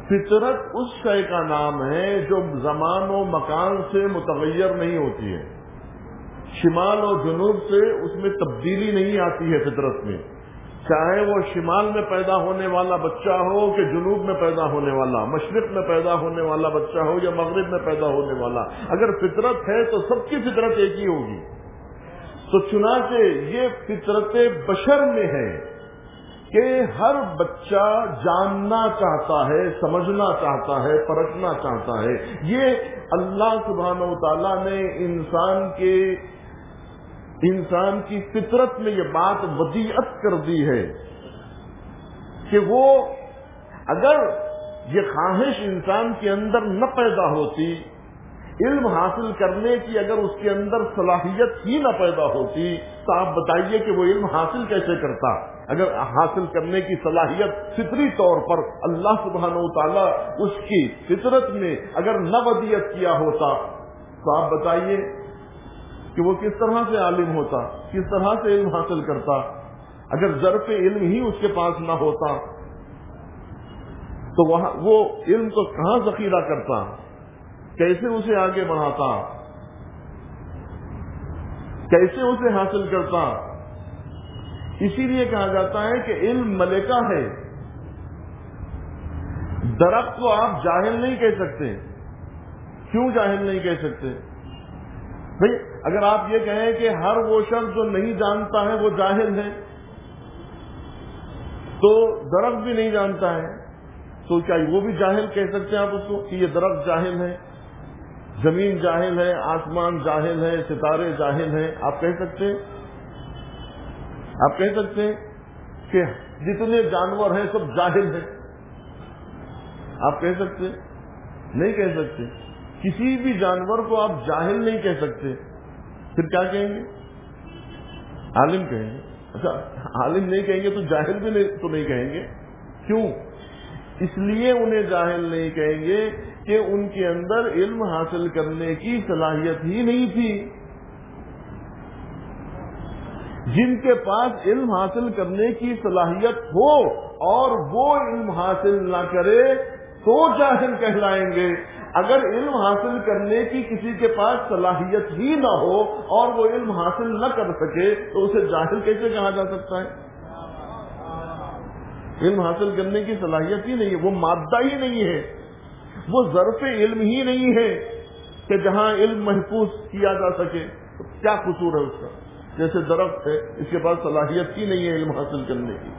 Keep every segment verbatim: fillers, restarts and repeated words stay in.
فطرت اس شے کا نام ہے جو زمان و مکان سے متغیر نہیں ہوتی ہے، شمال اور جنوب سے اس میں تبدیلی نہیں آتی ہے فطرت میں، چاہے وہ شمال میں پیدا ہونے والا بچہ ہو کہ جنوب میں پیدا ہونے والا، مشرق میں پیدا ہونے والا بچہ ہو یا مغرب میں پیدا ہونے والا، اگر فطرت ہے تو سب کی فطرت ایک ہی ہوگی۔ تو چنانچہ یہ فطرت بشر میں ہے کہ ہر بچہ جاننا چاہتا ہے، سمجھنا چاہتا ہے، پرکھنا چاہتا ہے۔ یہ اللہ سبحانہ و تعالیٰ نے انسان کے انسان کی فطرت میں یہ بات ودیعت کر دی ہے کہ وہ اگر یہ خواہش انسان کے اندر نہ پیدا ہوتی، علم حاصل کرنے کی اگر اس کے اندر صلاحیت ہی نہ پیدا ہوتی، تو آپ بتائیے کہ وہ علم حاصل کیسے کرتا؟ اگر حاصل کرنے کی صلاحیت فطری طور پر اللہ سبحانہ و تعالیٰ اس کی فطرت میں اگر نہ ودیعت کیا ہوتا، تو آپ بتائیے کہ وہ کس طرح سے عالم ہوتا، کس طرح سے علم حاصل کرتا؟ اگر ظرف علم ہی اس کے پاس نہ ہوتا تو وہاں وہ علم کو کہاں ذخیرہ کرتا، کیسے اسے آگے بڑھاتا، کیسے اسے حاصل کرتا؟ اسی لیے کہا جاتا ہے کہ علم ملکہ ہے۔ درخت کو آپ جاہل نہیں کہہ سکتے۔ کیوں جاہل نہیں کہہ سکتے؟ بھئی اگر آپ یہ کہیں کہ ہر وہ شخص جو نہیں جانتا ہے وہ جاہل ہے، تو درخت بھی نہیں جانتا ہے، تو کیا وہ بھی جاہل کہہ سکتے ہیں آپ اس کو کہ یہ درخت جاہل ہے، زمین جاہل ہے، آسمان جاہل ہے، ستارے جاہل ہیں؟ آپ کہہ سکتے ہیں؟ آپ کہہ سکتے ہیں کہ جتنے جانور ہیں سب جاہل ہیں؟ آپ کہہ سکتے ہیں؟ نہیں کہہ سکتے۔ کسی بھی جانور کو آپ جاہل نہیں کہہ سکتے، پھر کیا کہیں گے؟ عالم کہیں گے۔ اچھا عالم نہیں کہیں گے تو جاہل بھی نہیں تو نہیں کہیں گے؟ کیوں؟ اس لیے انہیں جاہل نہیں کہیں گے کہ ان کے اندر علم حاصل کرنے کی صلاحیت ہی نہیں تھی۔ جن کے پاس علم حاصل کرنے کی صلاحیت ہو اور وہ علم حاصل نہ کرے تو جاہل کہلائیں گے۔ اگر علم حاصل کرنے کی کسی کے پاس صلاحیت ہی نہ ہو اور وہ علم حاصل نہ کر سکے تو اسے جاہل کیسے کہا جا سکتا ہے؟ علم حاصل کرنے کی صلاحیت ہی نہیں ہے، وہ مادہ ہی نہیں ہے، وہ ظرف علم ہی نہیں ہے کہ جہاں علم محفوظ کیا جا سکے۔ تو کیا قصور ہے اس کا؟ جیسے درخت ہے، اس کے پاس صلاحیت ہی نہیں ہے علم حاصل کرنے کی،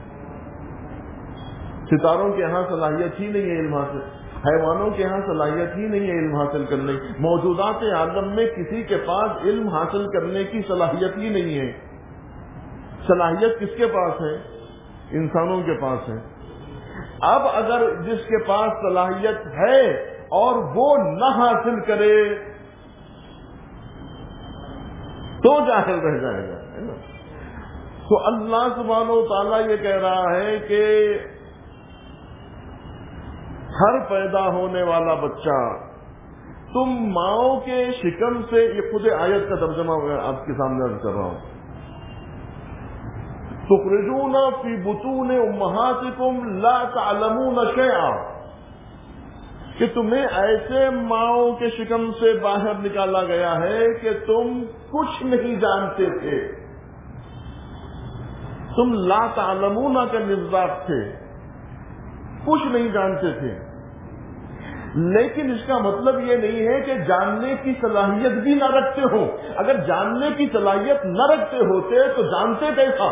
ستاروں کے ہاں صلاحیت ہی نہیں ہے علم حاصل، حیوانوں کے ہاں صلاحیت ہی نہیں ہے علم حاصل کرنے کی، موجودات عالم میں کسی کے پاس علم حاصل کرنے کی صلاحیت ہی نہیں ہے۔ صلاحیت کس کے پاس ہے؟ انسانوں کے پاس ہے۔ اب اگر جس کے پاس صلاحیت ہے اور وہ نہ حاصل کرے تو جاہل رہ جائے گا، ہے نا؟ تو اللہ سبحانہ و تعالیٰ یہ کہہ رہا ہے کہ ہر پیدا ہونے والا بچہ تم ماؤں کے شکم سے، یہ خود آیت کا ترجمہ آپ کے سامنے عرض کر رہا ہوں، تخرجون فی بطون امہاتکم لا تعلمون شیئا، کہ تمہیں ایسے ماؤں کے شکم سے باہر نکالا گیا ہے کہ تم کچھ نہیں جانتے تھے، تم لا تعلمون کا مصداق تھے، کچھ نہیں جانتے تھے۔ لیکن اس کا مطلب یہ نہیں ہے کہ جاننے کی صلاحیت بھی نہ رکھتے ہو۔ اگر جاننے کی صلاحیت نہ رکھتے ہوتے تو جانتے کیسا؟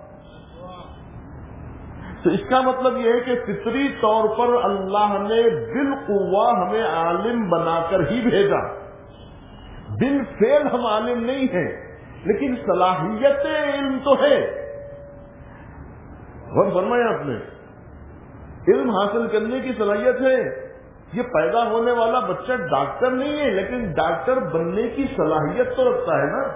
تو اس کا مطلب یہ ہے کہ فطری طور پر اللہ نے بالقوہ ہمیں عالم بنا کر ہی بھیجا، بالفعل ہم عالم نہیں ہیں، لیکن صلاحیت علم تو ہے۔ غور فرمایا آپ نے، علم حاصل کرنے کی صلاحیت ہے۔ یہ پیدا ہونے والا بچہ ڈاکٹر نہیں ہے، لیکن ڈاکٹر بننے کی صلاحیت تو رکھتا ہے نا۔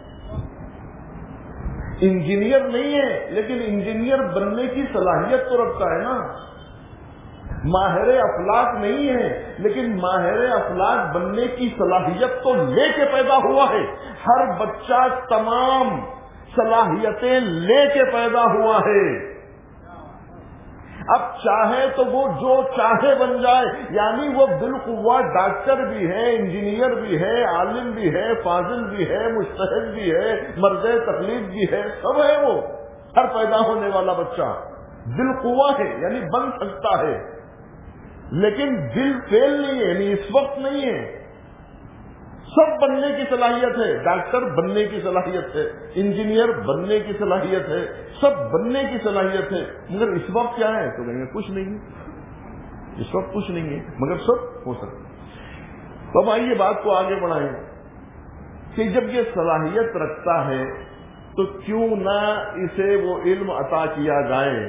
انجینئر نہیں ہے، لیکن انجینئر بننے کی صلاحیت تو رکھتا ہے نا۔ ماہر افلاک نہیں ہے، لیکن ماہر افلاک بننے کی صلاحیت تو لے کے پیدا ہوا ہے۔ ہر بچہ تمام صلاحیتیں لے کے پیدا ہوا ہے۔ اب چاہے تو وہ جو چاہے بن جائے، یعنی وہ بالقوہ ڈاکٹر بھی ہے، انجینئر بھی ہے، عالم بھی ہے، فاضل بھی ہے، مجتہد بھی ہے، مرد تقلید بھی ہے، سب ہے وہ۔ ہر پیدا ہونے والا بچہ بالقوہ ہے، یعنی بن سکتا ہے، لیکن دل فیل نہیں ہے، یعنی اس وقت نہیں ہے۔ سب بننے کی صلاحیت ہے، ڈاکٹر بننے کی صلاحیت ہے، انجینئر بننے کی صلاحیت ہے، سب بننے کی صلاحیت ہے، مگر اس وقت کیا ہے تو کہیں گے کچھ نہیں ہے، اس وقت کچھ نہیں ہے، مگر سب ہو سکتا۔ تو اب آئیے بات کو آگے بڑھائیں کہ جب یہ صلاحیت رکھتا ہے تو کیوں نہ اسے وہ علم عطا کیا جائے،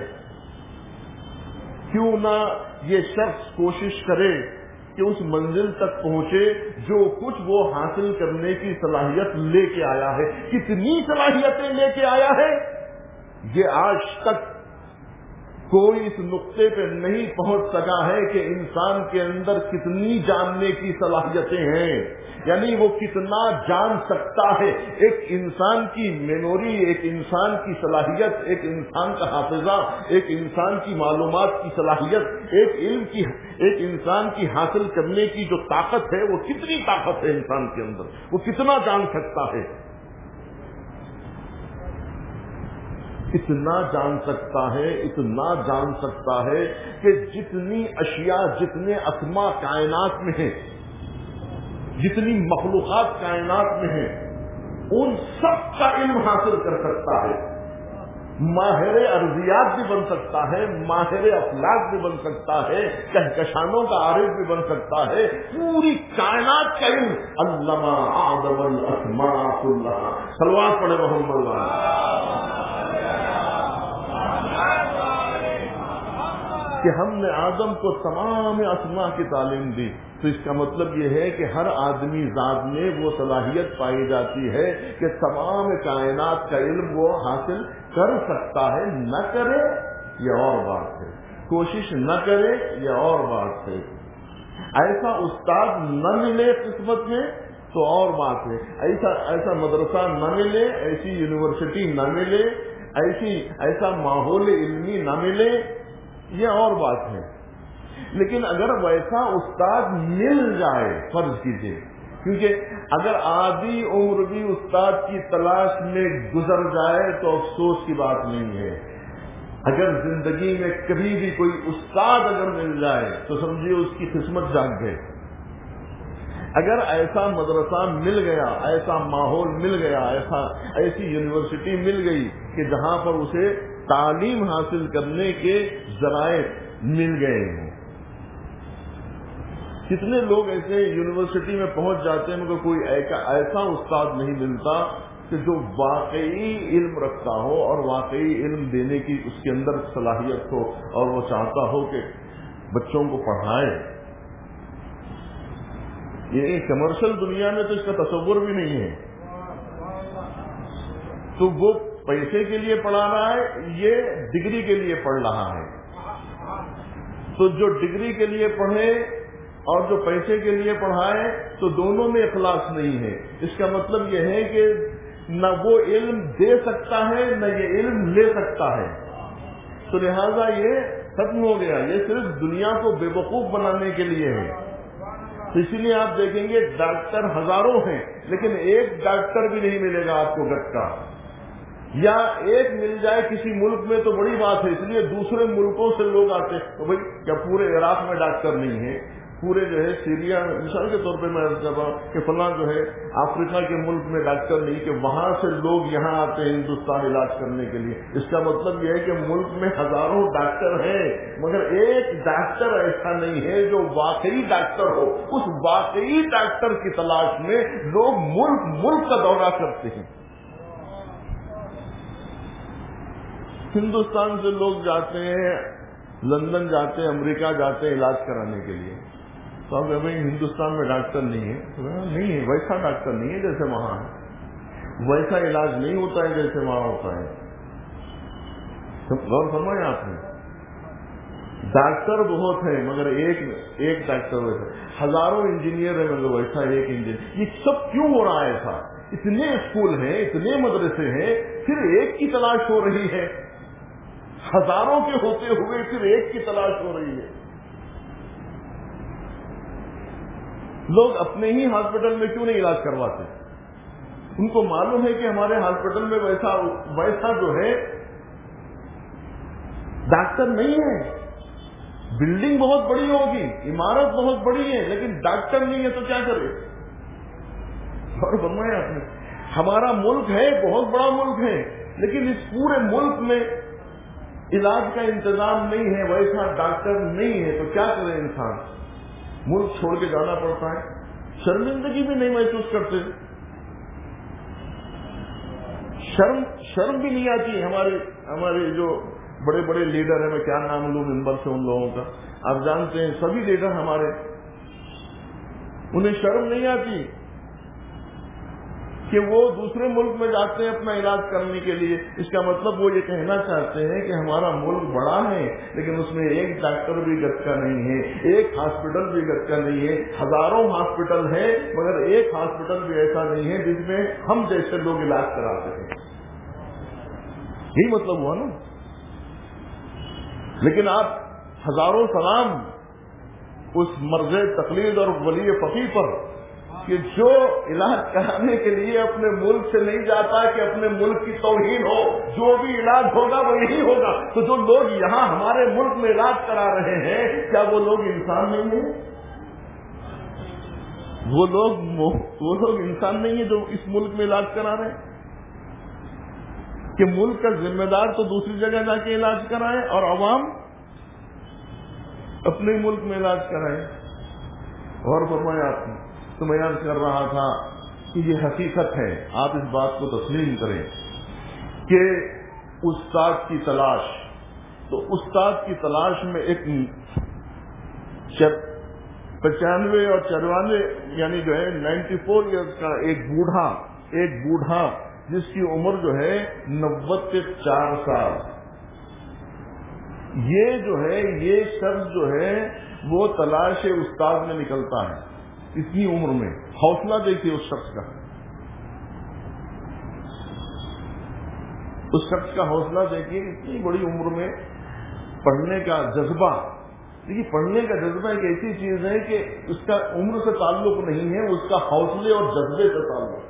کیوں نہ یہ شخص کوشش کرے کہ اس منزل تک پہنچے جو کچھ وہ حاصل کرنے کی صلاحیت لے کے آیا ہے۔ کتنی صلاحیتیں لے کے آیا ہے، یہ آج تک کوئی اس نقطے پہ نہیں پہنچ سکا ہے کہ انسان کے اندر کتنی جاننے کی صلاحیتیں ہیں، یعنی وہ کتنا جان سکتا ہے۔ ایک انسان کی میموری، ایک انسان کی صلاحیت، ایک انسان کا حافظہ، ایک انسان کی معلومات کی صلاحیت، ایک علم کی، ایک انسان کی حاصل کرنے کی جو طاقت ہے، وہ کتنی طاقت ہے انسان کے اندر، وہ کتنا جان سکتا ہے، اتنا جان سکتا ہے، اتنا جان سکتا ہے کہ جتنی اشیاء، جتنے اسماء کائنات میں ہیں، جتنی مخلوقات کائنات میں ہیں، ان سب کا علم حاصل کر سکتا ہے۔ ماہر ارضیات بھی بن سکتا ہے، ماہر افلاک بھی بن سکتا ہے، کہکشانوں کا عارف بھی بن سکتا ہے، پوری کائنات کا علم۔ علمہ آدم الاسماء کلھا، صلوات پڑھے محمد اللہ، کہ ہم نے آدم کو تمام اسماء کی تعلیم دی۔ تو اس کا مطلب یہ ہے کہ ہر آدمی ذات میں وہ صلاحیت پائی جاتی ہے کہ تمام کائنات کا علم وہ حاصل کر سکتا ہے۔ نہ کرے یہ اور بات ہے، کوشش نہ کرے یہ اور بات ہے، ایسا استاد نہ ملے قسمت میں تو اور بات ہے، ایسا ایسا مدرسہ نہ ملے، ایسی یونیورسٹی نہ ملے، ایسی ایسا ماحول علمی نہ ملے، یہ اور بات ہے۔ لیکن اگر ویسا استاد مل جائے، فرض کیجیے، کیونکہ اگر آدھی عمر بھی استاد کی تلاش میں گزر جائے تو افسوس کی بات نہیں ہے۔ اگر زندگی میں کبھی بھی کوئی استاد اگر مل جائے تو سمجھیے اس کی قسمت جاگ گئے۔ اگر ایسا مدرسہ مل گیا، ایسا ماحول مل گیا، ایسا ایسی یونیورسٹی مل گئی کہ جہاں پر اسے تعلیم حاصل کرنے کے ذرائع مل گئے ہیں۔ کتنے لوگ ایسے یونیورسٹی میں پہنچ جاتے ہیں مگر کوئی ایسا استاد نہیں ملتا کہ جو واقعی علم رکھتا ہو اور واقعی علم دینے کی اس کے اندر صلاحیت ہو اور وہ چاہتا ہو کہ بچوں کو پڑھائے۔ یہ کمرشل دنیا میں تو اس کا تصور بھی نہیں ہے۔ تو وہ پیسے کے لیے پڑھا رہا ہے، یہ ڈگری کے لیے پڑھ رہا ہے۔ تو جو ڈگری کے لیے پڑھے اور جو پیسے کے لیے پڑھائے تو دونوں میں اخلاص نہیں ہے۔ اس کا مطلب یہ ہے کہ نہ وہ علم دے سکتا ہے نہ یہ علم لے سکتا ہے، تو لہذا یہ ختم ہو گیا، یہ صرف دنیا کو بے وقوف بنانے کے لیے ہے۔ اسی لیے آپ دیکھیں گے ڈاکٹر ہزاروں ہیں لیکن ایک ڈاکٹر بھی نہیں ملے گا آپ کو گٹ کا، یا ایک مل جائے کسی ملک میں تو بڑی بات ہے، اس لیے دوسرے ملکوں سے لوگ آتے ہیں تو بھائی کیا پورے عراق میں ڈاکٹر نہیں ہے، پورے جو ہے سیریا، مثال کے طور پہ میں عرض کر رہا ہوں کہ فلاں جو ہے افریقہ کے ملک میں ڈاکٹر نہیں، کہ وہاں سے لوگ یہاں آتے ہیں ہندوستان علاج کرنے کے لیے۔ اس کا مطلب یہ ہے کہ ملک میں ہزاروں ڈاکٹر ہیں مگر ایک ڈاکٹر ایسا نہیں ہے جو واقعی ڈاکٹر ہو۔ اس واقعی ڈاکٹر کی تلاش میں لوگ ملک ملک کا دورہ کرتے ہیں۔ ہندوستان سے لوگ جاتے ہیں، لندن جاتے ہیں، امریکہ جاتے ہیں علاج کرانے کے لیے، تو اب بھائی ہندوستان میں ڈاکٹر نہیں ہے، نہیں ہے، ویسا ڈاکٹر نہیں ہے جیسے وہاں ہے، ویسا علاج نہیں ہوتا ہے جیسے وہاں ہوتا ہے۔ غور فرمائیں آپ نے، ڈاکٹر بہت ہیں مگر ایک ایک ڈاکٹر ویسا، ہزاروں انجینئر ہیں مگر ویسا ایک انجینئر۔ یہ سب کیوں ہو رہا ہے ایسا؟ اتنے اسکول ہیں، اتنے مدرسے ہیں، پھر ایک کی تلاش ہو رہی ہے۔ ہزاروں کے ہوتے ہوئے صرف ایک کی تلاش ہو رہی ہے. لوگ اپنے ہی ہاسپٹل میں کیوں نہیں علاج کرواتے؟ ان کو معلوم ہے کہ ہمارے ہاسپٹل میں ویسا ویسا جو ہے ڈاکٹر نہیں ہے. بلڈنگ بہت بڑی ہوگی, عمارت بہت بڑی ہے, لیکن ڈاکٹر نہیں ہے تو کیا کرے؟ اور فرمایا آپ نے, ہمارا ملک ہے, بہت بڑا ملک ہے, لیکن اس پورے ملک میں علاج کا انتظام نہیں ہے, ویسا ڈاکٹر نہیں ہے, تو کیا کرے انسان؟ ملک چھوڑ کے جانا پڑتا ہے. شرمندگی بھی نہیں محسوس کرتے, شرم شرم بھی نہیں آتی. ہمارے ہمارے جو بڑے بڑے لیڈر ہیں, میں کیا نام لوں ممبر سے ان لوگوں کا, آپ جانتے ہیں سبھی لیڈر ہمارے, انہیں شرم نہیں آتی کہ وہ دوسرے ملک میں جاتے ہیں اپنا علاج کرنے کے لیے. اس کا مطلب وہ یہ کہنا چاہتے ہیں کہ ہمارا ملک بڑا ہے, لیکن اس میں ایک ڈاکٹر بھی گز کا نہیں ہے, ایک ہاسپٹل بھی گز کا نہیں ہے. ہزاروں ہاسپٹل ہیں مگر ایک ہاسپٹل بھی ایسا نہیں ہے جس میں ہم جیسے لوگ علاج کرا سکیں. یہی مطلب ہوا نا. لیکن آپ ہزاروں سلام اس مرض تقلید اور ولی فقیہ پر کہ جو علاج کرانے کے لیے اپنے ملک سے نہیں جاتا کہ اپنے ملک کی توہین ہو, جو بھی علاج ہوگا وہ یہی ہوگا. تو جو لوگ یہاں ہمارے ملک میں علاج کرا رہے ہیں, کیا وہ لوگ انسان نہیں ہیں؟ وہ لوگ وہ لوگ انسان نہیں ہیں جو اس ملک میں علاج کرا رہے ہیں؟ کہ ملک کا ذمہ دار تو دوسری جگہ جا کے علاج کرائے اور عوام اپنے ملک میں علاج کرائے. اور فرمایا آپ نے, تو میں عرض کر رہا تھا کہ یہ حقیقت ہے, آپ اس بات کو تسلیم کریں کہ استاد کی تلاش, تو استاد کی تلاش میں ایک پچانوے اور چورانوے یعنی جو ہے نائنٹی فور ایئرس کا ایک بوڑھا ایک بوڑھا جس کی عمر جو ہے نوے کے چار سال, یہ جو ہے یہ شخص جو ہے وہ تلاش استاد میں نکلتا ہے اتنی عمر میں. حوصلہ دیکھیے اس شخص کا, اس شخص کا حوصلہ دیکھیے, اتنی بڑی عمر میں پڑھنے کا جذبہ. دیکھیے پڑھنے کا جذبہ ایک ایسی چیز ہے کہ اس کا عمر سے تعلق نہیں ہے, اس کا حوصلے اور جذبے سے تعلق,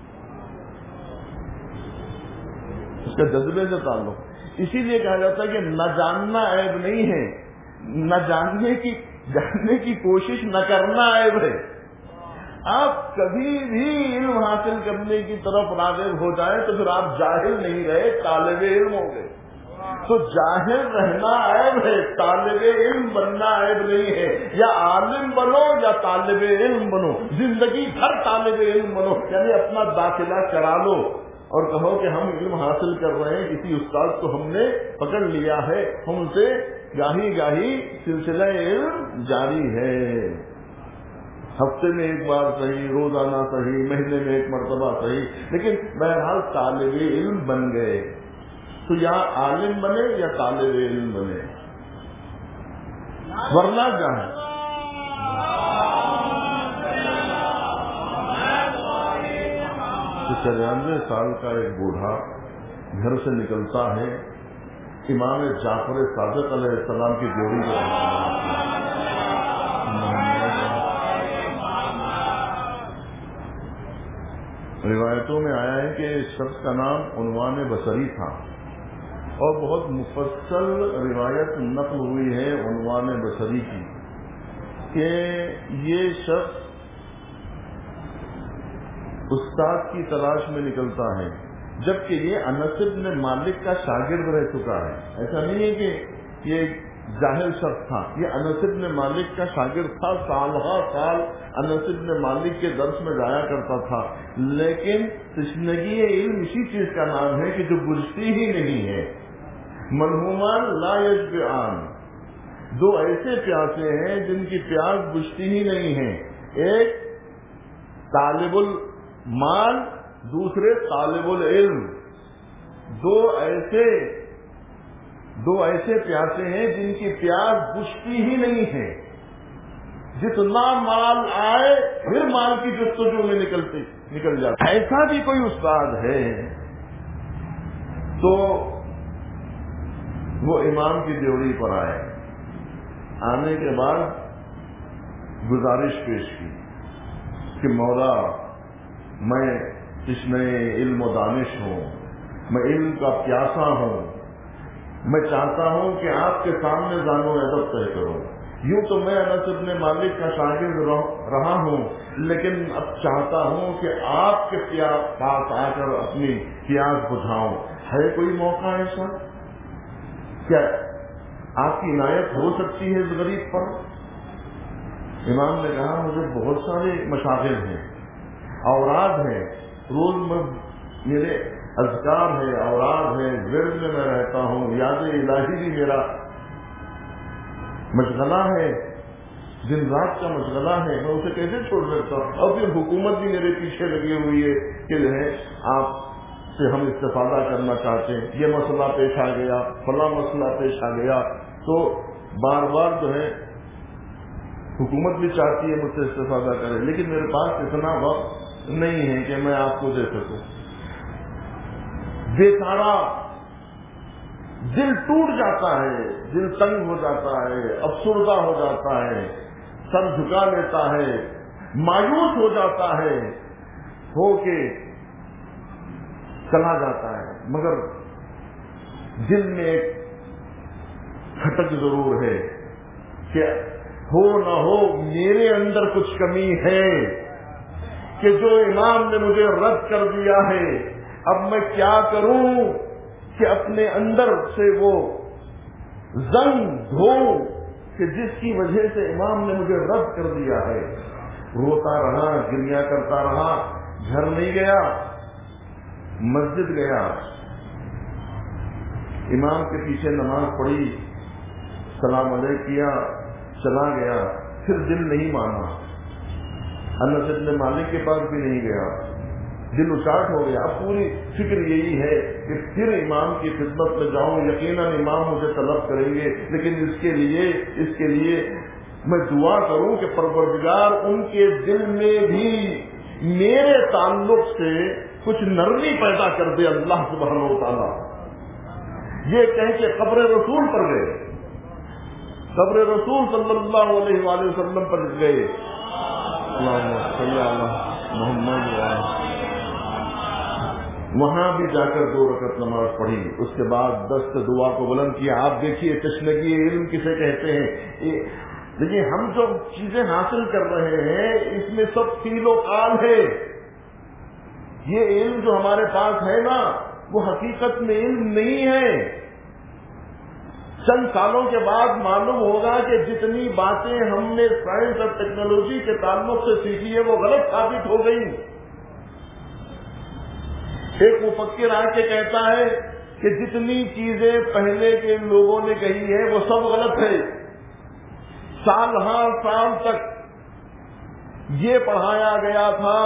اس کا جذبے سے تعلق. اسی لیے کہا جاتا ہے کہ نہ جاننا عیب نہیں ہے, نہ جاننے کی جاننے کی کوشش نہ کرنا عیب ہے. آپ کبھی بھی علم حاصل کرنے کی طرف راغب ہو جائیں تو پھر آپ جاہل نہیں رہے, طالب علم ہو گئے. تو جاہل رہنا عیب ہے, طالب علم بننا عیب نہیں ہے. یا عالم بنو یا طالب علم بنو, زندگی بھر طالب علم بنو, یعنی اپنا داخلہ کرا لو اور کہو کہ ہم علم حاصل کر رہے ہیں, کسی استاد کو ہم نے پکڑ لیا ہے, ہم سے گاہی گاہی سلسلہ علم جاری ہے. ہفتے میں ایک بار صحیح, روزانہ صحیح, مہینے میں ایک مرتبہ صحیح, لیکن بہرحال طالب علم بن گئے. تو یا عالم بنے یا طالب علم بنے, ورنہ جائیں. چورانوے سال کا ایک بوڑھا گھر سے نکلتا ہے, امام جعفر صادق علیہ السلام کی جوڑی کو. روایتوں میں آیا ہے کہ اس شخص کا نام عنوان بصری تھا, اور بہت مفصل روایت نقل ہوئی ہے عنوان بصری کی کہ یہ شخص استاد کی تلاش میں نکلتا ہے, جبکہ یہ انس بن مالک کا شاگرد رہ چکا ہے. ایسا نہیں ہے کہ یہ جاہل شخص تھا, یہ انس بن مالک کا شاگرد تھا, سالہ سال انس بن مالک کے درس میں جایا کرتا تھا. لیکن تشنگی علم اسی چیز کا نام ہے کہ جو بجھتی ہی نہیں ہے. منہومان لا یشبعان, دو ایسے پیاسے ہیں جن کی پیاس بجھتی ہی نہیں ہے. ایک طالب المال, دوسرے طالب العلم. دو ایسے دو ایسے پیاسے ہیں جن کی پیاس بجھتی ہی نہیں ہے. جتنا مال آئے پھر مال کی جستجو میں نکلتے نکل جاتا. ایسا بھی کوئی استاد ہے تو وہ امام کی ڈیوڑی پر آئے. آنے کے بعد گزارش پیش کی کہ مولا میں تشنہ علم و دانش ہوں، میں علم کا پیاسا ہوں، میں چاہتا ہوں کہ آپ کے سامنے زانو ادب طے کروں. یوں تو میں انس ابن مالک کا شاگرد رہا ہوں، لیکن اب چاہتا ہوں کہ آپ کے پاس آ کر اپنی پیاس بجھاؤں. ہے کوئی موقع ایسا؟ کیا آپ کی عنایت ہو سکتی ہے اس غریب پر؟ امام نے کہا مجھے بہت سارے مشاغل ہیں، اوراد ہیں، روز میں میرے اذکار ہے، اوراد ہے، ورد میں میں رہتا ہوں، یاد الہی بھی میرا مشغلہ ہے، دن رات کا مشغلہ ہے، میں اسے کیسے چھوڑ سکتا ہوں؟ اور پھر حکومت بھی میرے پیچھے لگی ہوئی ہے کہ جو ہے آپ سے ہم استفادہ کرنا چاہتے ہیں، یہ مسئلہ پیش آ گیا، فلاں مسئلہ پیش آ گیا، تو بار بار جو ہے حکومت بھی چاہتی ہے مجھ سے استفادہ کرے، لیکن میرے پاس اتنا وقت نہیں ہے کہ میں آپ کو دے سکوں. بیچارہ دل ٹوٹ جاتا ہے، دل تنگ ہو جاتا ہے، افسردہ ہو جاتا ہے، سر جھکا لیتا ہے، مایوس ہو جاتا ہے، ہو کے چلا جاتا ہے. مگر دل میں ایک کھٹک ضرور ہے کہ ہو نہ ہو میرے اندر کچھ کمی ہے کہ جو امام نے مجھے رد کر دیا ہے، اب میں کیا کروں کہ اپنے اندر سے وہ زنگ دھوؤں کہ جس کی وجہ سے امام نے مجھے رد کر دیا ہے. روتا رہا، گریا کرتا رہا، گھر نہیں گیا، مسجد گیا، امام کے پیچھے نماز پڑھی، سلام علیہ کیا، چلا گیا. پھر دل نہیں مانا، انس ابن مالک کے پاس بھی نہیں گیا، دل اچاٹ ہو گیا. اب پوری فکر یہی ہے کہ پھر امام کی خدمت میں جاؤں، یقیناً امام مجھے طلب کریں گے، لیکن اس کے لیے اس کے لیے میں دعا کروں کہ پروردگار ان کے دل میں بھی میرے تعلق سے کچھ نرمی پیدا کر دے اللہ سبحانہ و تعالیٰ. یہ کہہ کے قبر رسول پر گئے، قبر رسول صلی اللہ علیہ وآلہ وسلم پر گئے. اللہم صلی علی محمد وآلہ. وہاں بھی جا کر دو رکعت نماز پڑھی، اس کے بعد دست دعا کو بلند کیا. آپ دیکھیے تشنگی علم کسے کہتے ہیں. دیکھیے ہم جو چیزیں حاصل کر رہے ہیں اس میں سب فیل و قال ہے. یہ علم جو ہمارے پاس ہے نا وہ حقیقت میں علم نہیں ہے. چند سالوں کے بعد معلوم ہوگا کہ جتنی باتیں ہم نے سائنس اور ٹیکنالوجی کے تعلق سے سیکھی ہے وہ غلط ثابت ہو گئی. ایک مفکر آ کے کہتا ہے کہ جتنی چیزیں پہلے کے لوگوں نے کہی ہے وہ سب غلط ہے. سال ہر سال تک یہ پڑھایا گیا تھا،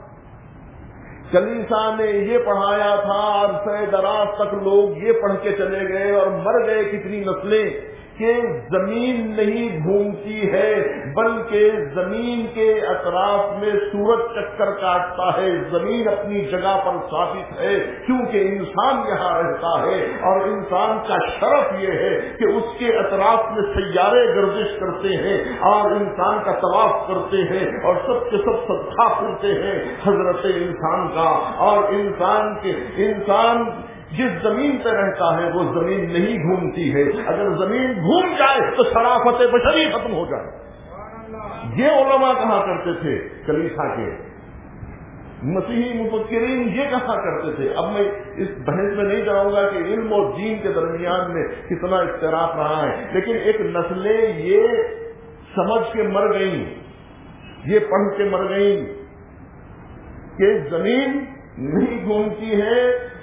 کلیسا نے یہ پڑھایا تھا، عرصہ دراز تک لوگ یہ پڑھ کے چلے گئے اور مر گئے کتنی نسلیں کہ زمین نہیں گھومتی ہے بلکہ زمین کے اطراف میں سورج چکر کاٹتا ہے، زمین اپنی جگہ پر ثابت ہے کیونکہ انسان یہاں رہتا ہے. اور انسان کا شرف یہ ہے کہ اس کے اطراف میں سیارے گردش کرتے ہیں اور انسان کا طواف کرتے ہیں اور سب کے سب صدقہ کرتے ہیں حضرت انسان کا. اور انسان کے انسان جس زمین پہ رہتا ہے وہ زمین نہیں گھومتی ہے. اگر زمین گھوم جائے تو شرافت بشری ختم ہو جائے. یہ علماء کہا کرتے تھے کلیسا کے، مسیحی مفکرین یہ کہا کرتے تھے. اب میں اس بحث میں نہیں جاؤں گا کہ علم اور دین کے درمیان میں کتنا اختلاف رہا ہے، لیکن ایک نسلیں یہ سمجھ کے مر گئیں، یہ پڑھ کے مر گئیں کہ زمین نہیں گھومتی ہے،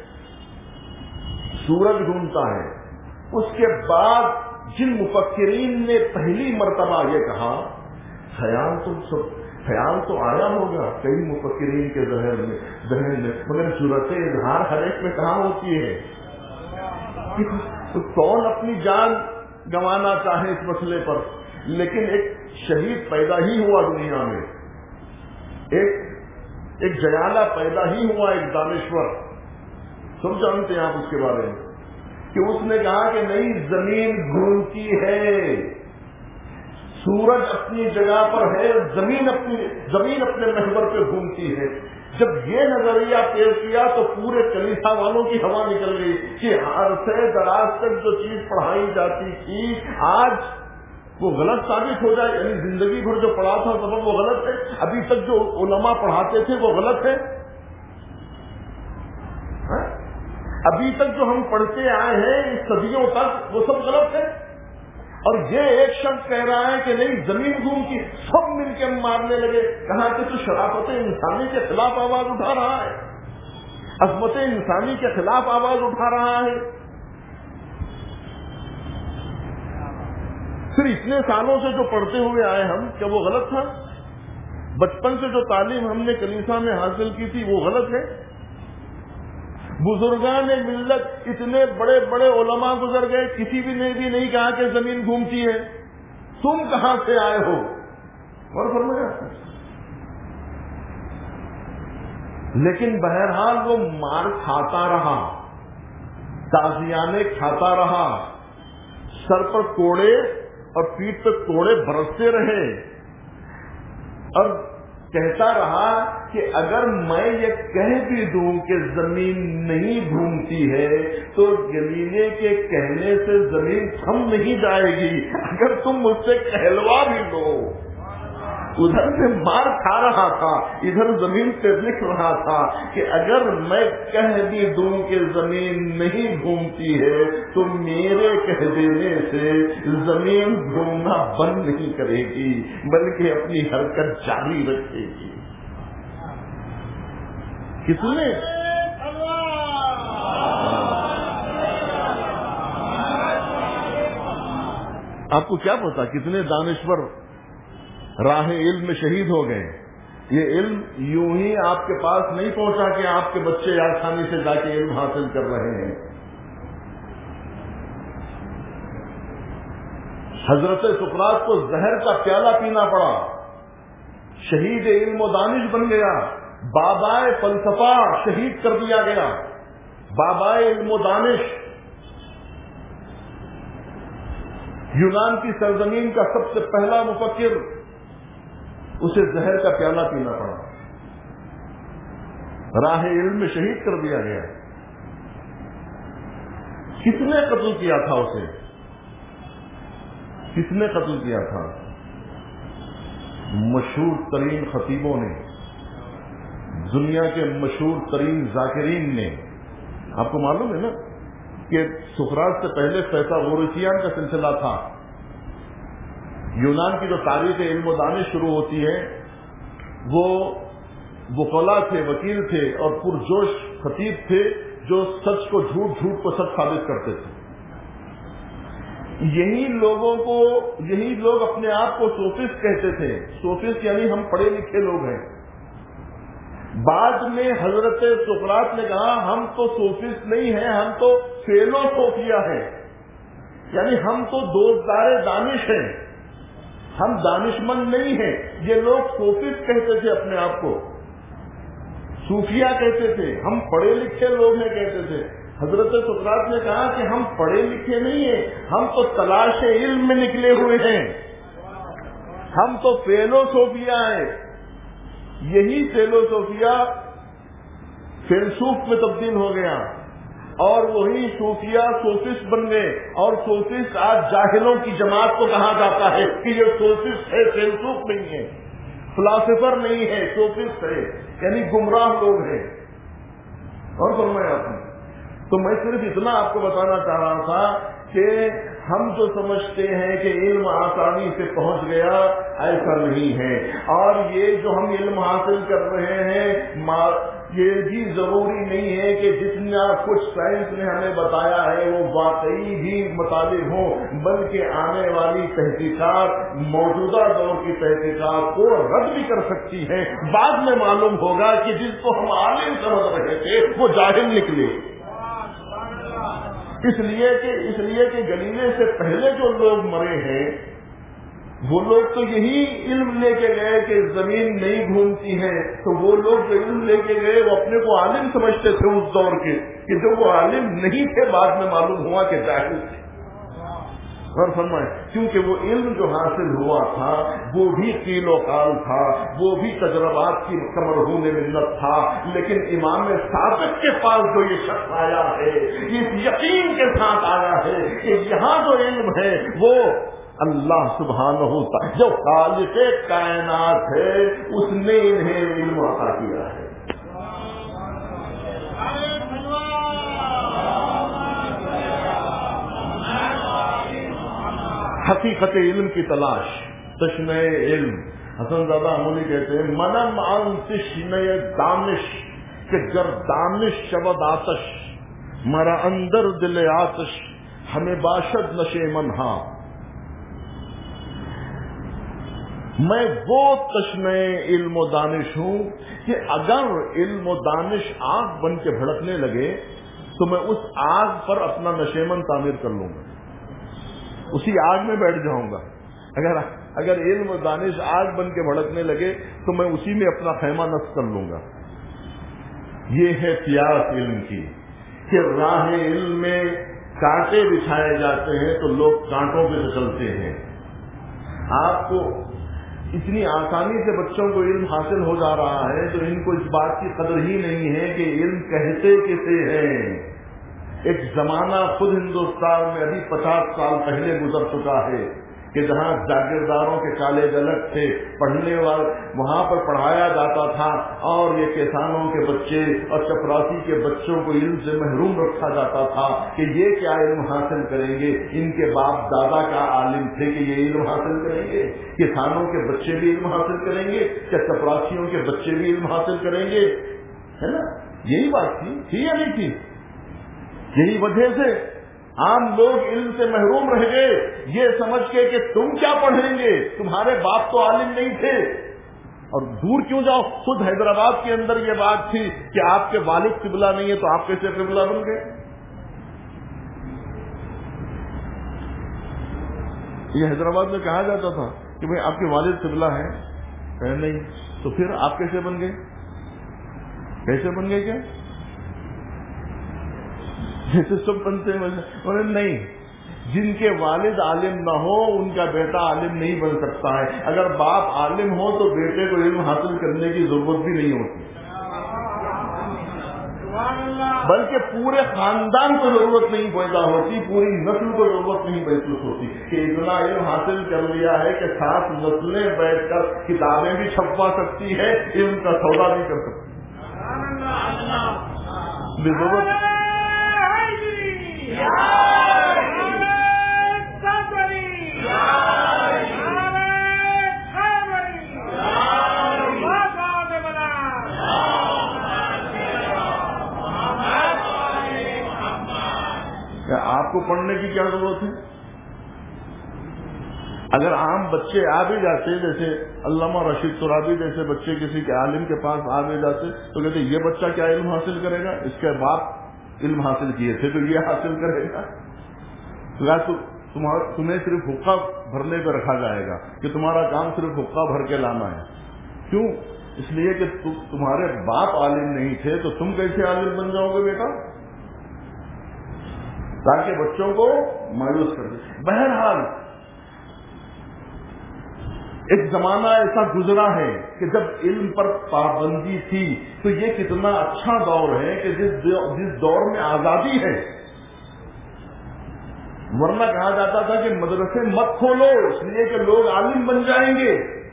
سورج گھومتا ہے. اس کے بعد جن مفکرین نے پہلی مرتبہ یہ کہا، خیال تو سب خیال تو آیا ہوگا کئی مفکرین کے ذہن میں ذہن میں مگر صورت اظہار ہر ایک میں کہاں ہوتی ہے. تو کون اپنی جان گنوانا چاہے اس مسئلے پر. لیکن ایک شہید پیدا ہی ہوا دنیا میں، ایک ایک جیالہ پیدا ہی ہوا، ایک دانشور. سب جانتے ہیں آپ اس کے بارے میں. کہ اس نے کہا کہ نہیں زمین گھومتی ہے، سورج اپنی جگہ پر ہے، زمین اپنی زمین اپنے محور پہ گھومتی ہے۔ جب یہ نظریہ پیش کیا تو پورے کلیسا والوں کی ہوا نکل گئی کہ عرصے دراز تک جو چیز پڑھائی جاتی تھی آج وہ غلط ثابت ہو جائے، یعنی زندگی بھر جو پڑھا تھا سبب وہ غلط ہے، ابھی تک جو علماء پڑھاتے تھے وہ غلط ہے، ابھی تک جو ہم پڑھتے آئے ہیں صدیوں تک وہ سب غلط ہے۔ اور یہ ایک شخص کہہ رہا ہے کہ نہیں زمین گھومتی، سب مل کے مارنے لگے، کہا کہ تو شرافت انسانی کے خلاف آواز اٹھا رہا ہے، عظمت انسانی کے خلاف آواز اٹھا رہا ہے۔ پھر اتنے سالوں سے جو پڑھتے ہوئے آئے ہم، کیا وہ غلط تھا؟ بچپن سے جو تعلیم ہم نے کلیسا میں حاصل کی تھی وہ غلط ہے؟ بزرگان ملت اتنے بڑے بڑے علماء گزر گئے، کسی بھی نے بھی نہیں کہا کہ زمین گھومتی ہے، تم کہاں سے آئے ہو؟ اور فرمایا لیکن بہرحال وہ مار کھاتا رہا، تازیانے کھاتا رہا، سر پر کوڑے اور پیٹھ پہ کوڑے برستے رہے، اور کہتا رہا کہ اگر میں یہ کہہ بھی دوں کہ زمین نہیں گھومتی ہے تو گلیلے کے کہنے سے زمین تھم نہیں جائے گی، اگر تم مجھ سے کہلوا بھی لو۔ ادھر سے مار کھا رہا تھا، ادھر زمین پہ لکھ رہا تھا کہ اگر میں کہہ بھی دوں کہ زمین نہیں گھومتی ہے تو میرے کہہ دینے سے زمین گھومنا بند نہیں کرے گی بلکہ اپنی حرکت جاری رکھے گی۔ کتنے آپ کو کیا پتا کتنے دانشور راہ علم میں شہید ہو گئے۔ یہ علم یوں ہی آپ کے پاس نہیں پہنچا کہ آپ کے بچے آسانی سے جا کے علم حاصل کر رہے ہیں۔ حضرت سقراط کو زہر کا پیالہ پینا پڑا، شہید علم و دانش بن گیا، بابائے فلسفہ شہید کر دیا گیا، بابائے علم و دانش، یونان کی سرزمین کا سب سے پہلا مفکر، اسے زہر کا پیالہ پینا پڑا، راہ علم میں شہید کر دیا گیا۔ کس نے قتل کیا تھا اسے؟ کس نے قتل کیا تھا؟ مشہور ترین خطیبوں نے، دنیا کے مشہور ترین ذاکرین نے۔ آپ کو معلوم ہے نا کہ سقراط سے پہلے فیثاغورسیان کا سلسلہ تھا۔ یونان کی جو تاریخ علم و دانش شروع ہوتی ہے وہ وکلا تھے، وکیل تھے اور پرجوش خطیب تھے جو سچ کو جھوٹ، جھوٹ کو سچ ثابت کرتے تھے۔ یہی لوگوں کو یہی لوگ اپنے آپ کو صوفسٹ کہتے تھے۔ صوفسٹ یعنی ہم پڑھے لکھے لوگ ہیں۔ بعد میں حضرت سقراط نے کہا ہم تو صوفسٹ نہیں ہیں، ہم تو فیلو صوفیہ ہیں، یعنی ہم تو دوستدار دانش ہیں، ہم دانش مند نہیں ہیں۔ یہ لوگ صوفسٹ کہتے تھے اپنے آپ کو، صوفیہ کہتے تھے، ہم پڑھے لکھے لوگ ہیں کہتے تھے۔ حضرت سقراط نے کہا کہ ہم پڑھے لکھے نہیں ہیں، ہم تو تلاش علم میں نکلے ہوئے ہیں، ہم تو فیلوسوفیا ہیں۔ یہی فیلوسوفیا فیلسوف میں تبدیل ہو گیا اور وہی صوفیہ صوفسٹ بن گئے، اور صوفسٹ آج جاہلوں کی جماعت کو کہا جاتا ہے کہ یہ صوفسٹ ہے، فیلسوف نہیں ہے، فلاسفر نہیں ہے، صوفسٹ ہے، یعنی گمراہ لوگ ہیں۔ اور فرمایا آپ نے، تو میں صرف اتنا آپ کو بتانا چاہ رہا تھا کہ ہم جو سمجھتے ہیں کہ علم آسانی سے پہنچ گیا، ایسا نہیں ہے۔ اور یہ جو ہم علم حاصل کر رہے ہیں یہ بھی ضروری نہیں ہے کہ جتنا کچھ سائنس نے ہمیں بتایا ہے وہ واقعی بھی مطابق ہو، بلکہ آنے والی تحقیقات موجودہ دور کی تحقیقات کو رد بھی کر سکتی ہیں۔ بعد میں معلوم ہوگا کہ جس کو ہم عالم سمجھ رہے تھے وہ جاہل نکلے۔ اس لیے کہ اس لیے کہ گلیلے سے پہلے جو لوگ مرے ہیں وہ لوگ تو یہی علم لے کے گئے کہ زمین نہیں گھومتی ہے، تو وہ لوگ جو علم لے کے گئے وہ اپنے کو عالم سمجھتے تھے اس دور کے، کہ جو وہ عالم نہیں تھے بعد میں معلوم ہوا کہ جاہل تھے۔ غور فرمائے، کیونکہ وہ علم جو حاصل ہوا تھا وہ بھی قیل و قال تھا، وہ بھی تجربات کی کمرہون ملت تھا، لیکن امام صادق کے پاس جو یہ شخص آیا ہے اس یقین کے ساتھ آیا ہے کہ یہاں جو علم ہے وہ اللہ سبحانہ تعالی جو خالق کائنات ہے اس نے انہیں علم عطا کیا ہے۔ حقیقت علم کی تلاش، تشنہ علم۔ حسن زادہ امولی کہتے ہیں منم عن تشنہ دانش کہ گر دانش شود آتش، مرا اندر دل آتش ہمیں باشد نشے منہا۔ میں وہ تشنہ علم و دانش ہوں کہ اگر علم و دانش آگ بن کے بھڑکنے لگے تو میں اس آگ پر اپنا نشیمن تعمیر کر لوں گا، اسی آگ میں بیٹھ جاؤں گا۔ اگر اگر علم و دانش آگ بن کے بھڑکنے لگے تو میں اسی میں اپنا خیمہ نصب کر لوں گا۔ یہ ہے پیاس علم کی کہ راہ علم میں کانٹے بچھائے جاتے ہیں تو لوگ کانٹوں پہ چلتے ہیں۔ آپ کو اتنی آسانی سے بچوں کو علم حاصل ہو جا رہا ہے تو ان کو اس بات کی قدر ہی نہیں ہے کہ علم کہتے کسے ہیں۔ ایک زمانہ خود ہندوستان میں ابھی پچاس سال پہلے گزر چکا ہے کہ جہاں جاگیرداروں کے کالج الگ تھے، پڑھنے والے وہاں پر پڑھایا جاتا تھا، اور یہ کسانوں کے بچے اور چپراسی کے بچوں کو علم سے محروم رکھا جاتا تھا کہ یہ کیا علم حاصل کریں گے، ان کے باپ دادا کا عالم تھے کہ یہ علم حاصل کریں گے، کسانوں کے بچے بھی علم حاصل کریں گے کیا چپراسیوں کے بچے بھی علم حاصل کریں گے، ہے نا؟ یہی بات تھی تھی یا نہیں تھی؟ یہی وجہ سے عام لوگ علم سے محروم رہ گئے، یہ سمجھ کے کہ تم کیا پڑھیں گے، تمہارے باپ تو عالم نہیں تھے۔ اور دور کیوں جاؤ، خود حیدرآباد کے اندر یہ بات تھی کہ آپ کے والد قبلہ نہیں ہے تو آپ کیسے قبلہ بن گئے؟ یہ حیدرآباد میں کہا جاتا تھا کہ بھئی آپ کے والد قبلہ ہیں، کہ نہیں، تو پھر آپ کیسے بن گئے؟ کیسے بن گئے؟ کیا جیسے سب بنتے ہیں؟ نہیں، جن کے والد عالم نہ ہو ان کا بیٹا عالم نہیں بن سکتا ہے۔ اگر باپ عالم ہو تو بیٹے کو علم حاصل کرنے کی ضرورت بھی نہیں ہوتی، بلکہ پورے خاندان کو ضرورت نہیں پیدا ہوتی، پوری نسل کو ضرورت نہیں محسوس ہوتی کہ اتنا علم حاصل کر لیا ہے کہ سات نسلیں بیٹھ کر کتابیں بھی چھپوا سکتی ہے، علم کا سودا بھی کر سکتی ضرورت۔ آپ کو پڑھنے کی کیا ضرورت ہے؟ اگر عام بچے آ بھی جاتے، جیسے علامہ رشید ترابی جیسے بچے کسی کے عالم کے پاس آ بھی جاتے تو کہتے یہ بچہ کیا علم حاصل کرے گا، اس کے باپ علم حاصل کیے تھے تو یہ حاصل کرے گا، تمہیں صرف حقہ بھرنے پہ رکھا جائے گا کہ تمہارا کام صرف حقہ بھر کے لانا ہے۔ کیوں؟ اس لیے کہ تمہارے باپ عالم نہیں تھے تو تم کیسے عالم بن جاؤ گے بیٹا، تاکہ بچوں کو مایوس کر دے۔ بہرحال ایک زمانہ ایسا گزرا ہے کہ جب علم پر پابندی تھی، تو یہ کتنا اچھا دور ہے کہ جس جس دور میں آزادی ہے، ورنہ کہا جاتا تھا کہ مدرسے مت کھولو اس لیے کہ لوگ عالم بن جائیں گے۔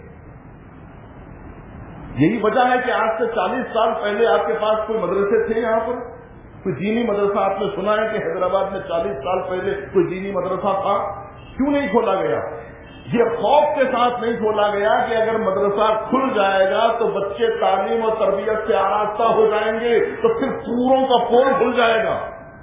یہی وجہ ہے کہ آج سے چالیس سال پہلے آپ کے پاس کوئی مدرسے تھے، یہاں پر کوئی دینی مدرسہ آپ نے سنا ہے کہ حیدرآباد میں چالیس سال پہلے کوئی دینی مدرسہ تھا؟ کیوں نہیں کھولا گیا؟ یہ خوف کے ساتھ نہیں کھولا گیا کہ اگر مدرسہ کھل جائے گا تو بچے تعلیم اور تربیت سے آراستہ ہو جائیں گے تو پھر پوروں کا پول کھل جائے گا،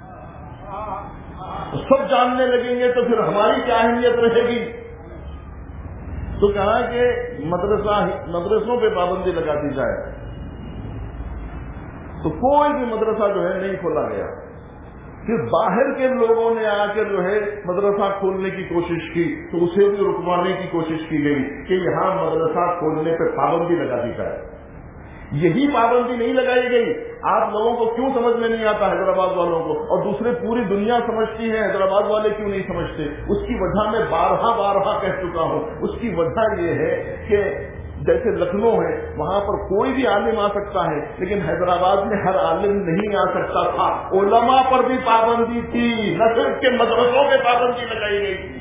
سب جاننے لگیں گے تو پھر ہماری کیا اہمیت رہے گی۔ تو کہا کہ مدرسہ مدرسوں پہ پابندی لگا دی جائے، تو کوئی بھی مدرسہ جو ہے نہیں کھولا گیا۔ پھر باہر کے لوگوں نے آ کے جو ہے مدرسہ کھولنے کی کوشش کی تو اسے بھی رکوانے کی کوشش کی گئی کہ یہاں مدرسہ کھولنے پہ پابندی لگا دی جائے. یہی پابندی نہیں لگائی گئی. آپ لوگوں کو کیوں سمجھ میں نہیں آتا حیدرآباد والوں کو, اور دوسرے پوری دنیا سمجھتی ہے, حیدرآباد والے کیوں نہیں سمجھتے؟ اس کی وجہ میں بارہا بارہا کہہ چکا ہوں. اس کی وجہ یہ ہے کہ جیسے لکھنؤ ہے وہاں پر کوئی بھی عالم آ سکتا ہے, لیکن حیدرآباد میں ہر عالم نہیں آ سکتا تھا. علماء پر بھی پابندی تھی, نہ صرف کہ مدرسوں پہ پابندی لگائی گئی تھی,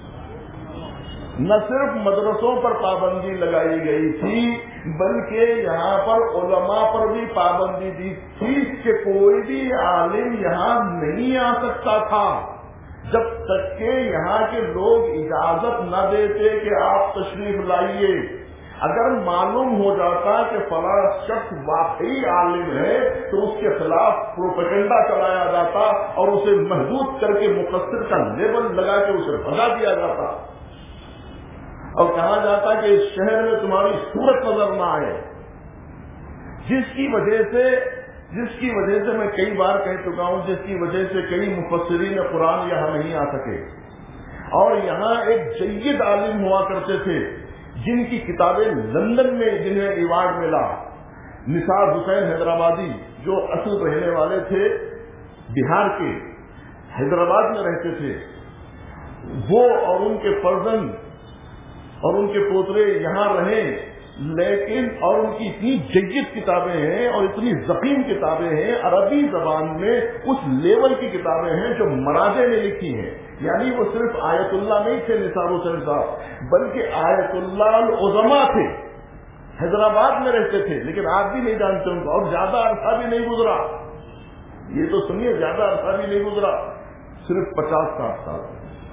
نہ صرف مدرسوں پر پابندی لگائی گئی تھی بلکہ یہاں پر علماء پر بھی پابندی دی تھی کہ کوئی بھی عالم یہاں نہیں آ سکتا تھا جب تک کہ یہاں کے لوگ اجازت نہ دیتے کہ آپ تشریف لائیے. اگر معلوم ہو جاتا کہ فلاں شخص واقعی عالم ہے تو اس کے خلاف پروپیگنڈا چلایا جاتا اور اسے محدود کر کے مقصر کا لیبل لگا کے اسے بھگا دیا جاتا اور کہا جاتا کہ اس شہر میں تمہاری صورت نظر نہ آئے. جس کی وجہ سے جس کی وجہ سے میں کئی بار کہہ چکا ہوں جس کی وجہ سے کئی مفسرین قرآن یہاں نہیں آ سکے. اور یہاں ایک جید عالم ہوا کرتے تھے جن کی کتابیں لندن میں جنہیں ایوارڈ ملا, نثار حسین حیدرآبادی, جو اصل رہنے والے تھے بہار کے, حیدرآباد میں رہتے تھے. وہ اور ان کے فرزند اور ان کے پوترے یہاں رہے, لیکن اور ان کی اتنی جید کتابیں ہیں اور اتنی ضخیم کتابیں ہیں, عربی زبان میں اس لیول کی کتابیں ہیں جو مراجع نے لکھی ہیں. یعنی وہ صرف آیت اللہ نہیں تھے نثار حسین صاحب بلکہ آیت اللہ العظماء تھے. حیدرآباد میں رہتے تھے لیکن آپ بھی نہیں جانتے ان کو, اور زیادہ عرصہ بھی نہیں گزرا. یہ تو سنیے, زیادہ عرصہ بھی نہیں گزرا, صرف پچاس ساٹھ سال.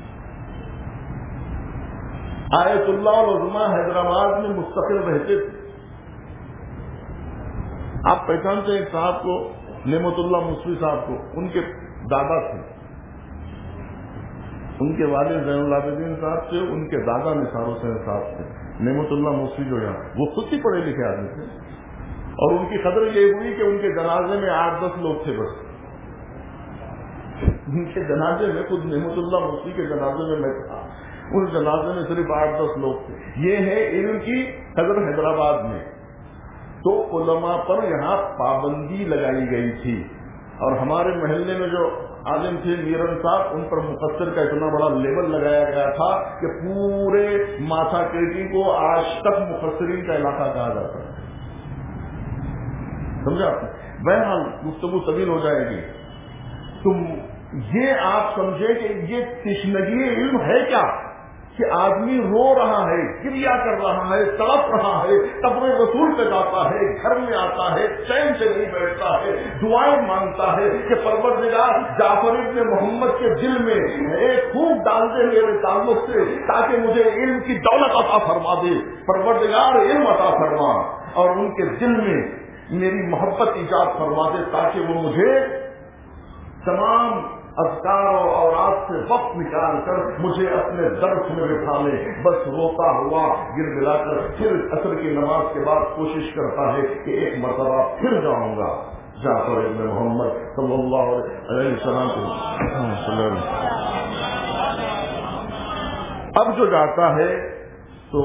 آیت اللہ العظماء حیدرآباد میں مستقل رہتے تھے. آپ پہچانتے ہیں ایک صاحب کو, نعمت اللہ موسوی صاحب کو, ان کے دادا تھے, ان کے والد زین العابدین صاحب تھے, ان کے دادا نثار حسین صاحب تھے. نعمت اللہ موسوی جو یہاں وہ خود ہی پڑھے لکھے آدمی تھے, اور ان کی قدر یہ ہوئی کہ ان کے جنازے میں آٹھ دس لوگ تھے بس. ان کے جنازے میں خود نعمت اللہ موسوی کے جنازے میں میں تھا, اس جنازے میں صرف آٹھ دس لوگ تھے. یہ ہے علم کی قدر حیدرآباد میں. تو علماء پر یہاں پابندی لگائی گئی تھی, اور ہمارے محلے میں جو عالم تھے میرن صاحب, ان پر مفسر کا اتنا بڑا لیبل لگایا گیا تھا کہ پورے ماتھا کیٹی کو آج تک مفسرین کا علاقہ کہا جاتا ہے. سمجھا آپ نے؟ بہرحال گفتگو طویل ہو جائے گی. تم یہ آپ سمجھے کہ یہ تشنگی علم ہے کیا کہ آدمی رو رہا ہے, کریا کر رہا ہے, تڑپ رہا ہے, قبر رسول پہ جاتا ہے, گھر میں آتا ہے, چین سے نہیں بیٹھتا ہے, دعائیں مانگتا ہے کہ پروردگار جعفر ابن محمد کے دل میں ایک خوب ڈال دے میرے تعلق سے تاکہ مجھے علم کی دولت عطا فرما دے. پروردگار علم عطا فرما اور ان کے دل میں میری محبت ایجاد فرما دے تاکہ وہ مجھے تمام اذکار اور اوراد سے وقت نکال کر مجھے اپنے درس میں بٹھا لے. بس روتا ہوا گر ملا کر پھر عصر کی نماز کے بعد کوشش کرتا ہے کہ ایک مرتبہ پھر جاؤں گا جعفر ابن محمد صلی اللہ علیہ وسلم. اب جو جاتا ہے تو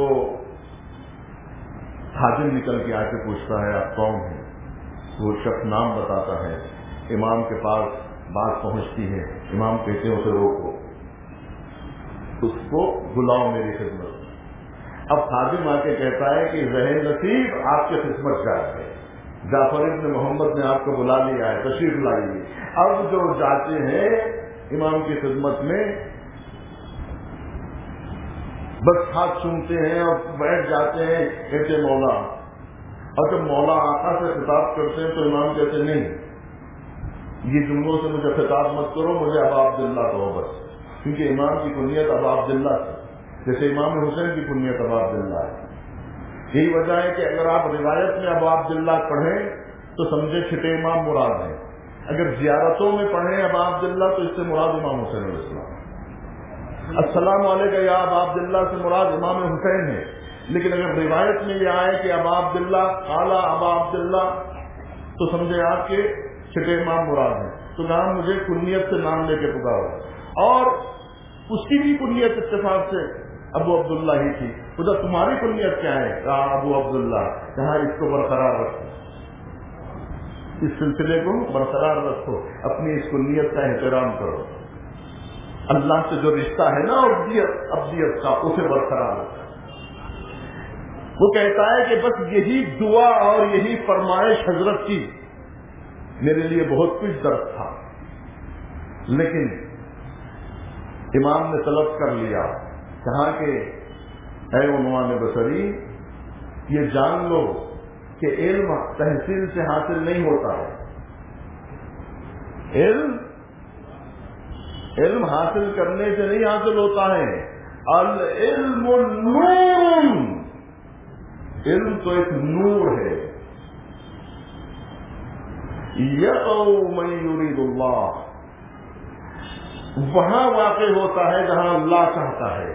حاجم نکل کے آ کے پوچھتا ہے آپ کون ہیں؟ وہ شخص نام بتاتا ہے. امام کے پاس بات پہنچتی ہے, امام کہتے ہیں اسے روکو, اس کو بلاؤ میری خدمت. اب خادم آ کے کہتا ہے کہ ذہن نصیب آپ کی خدمت جائے ہے, جعفر ابن محمد نے آپ کو بلا لیا ہے, تشریف لائیے. اب جو جاتے ہیں امام کی خدمت میں بس ہاتھ چومتے ہیں اور بیٹھ جاتے ہیں, کہتے مولا. اور جب مولا آقا سے خطاب کرتے ہیں تو امام کہتے نہیں, یہ جملوں سے مجھے خطاب مت کرو, مجھے ابا عبداللہ کہو بس, کیونکہ امام کی کنیت ابا عبداللہ تھی, جیسے امام حسین کی کنیت ابا عبداللہ ہے. یہی وجہ ہے کہ اگر آپ روایت میں ابا عبداللہ پڑھیں تو سمجھے چھٹے امام مراد ہیں, اگر زیارتوں میں پڑھیں ابا عبداللہ تو اس سے مراد امام حسین علیہ السلام. السلام علیکم یا ابا عبداللہ سے مراد امام حسین ہے, لیکن اگر روایت میں یہ آئے کہ ابا عبداللہ اعلیٰ ابا عبداللہ تو سمجھے آپ کے چھٹے امام مراد ہیں. تو کہا مجھے کنیت سے نام لے کے پکارو، اور اس کی بھی کنیت اتفاق سے ابو عبداللہ ہی تھی. پوچھا تمہاری کنیت کیا ہے؟ کہا ابو عبداللہ. کہا اس کو برقرار رکھو، اس سلسلے کو برقرار رکھو، اپنی اس کنیت کا احترام کرو، اللہ سے جو رشتہ ہے نا ابدیت ابدیت کا اسے برقرار رکھو. وہ کہتا ہے کہ بس یہی دعا اور یہی فرمائش حضرت کی میرے لیے بہت کچھ درد تھا، لیکن امام نے طلب کر لیا. کہا کہ اے عنوان بصری، یہ جان لو کہ علم تحصیل سے حاصل نہیں ہوتا ہے. علم علم حاصل کرنے سے نہیں حاصل ہوتا ہے. العلم نور، علم تو ایک نور ہے. یَقَوْ مَن یُرِیدُ اللہ، وہاں واقع ہوتا ہے جہاں اللہ چاہتا ہے.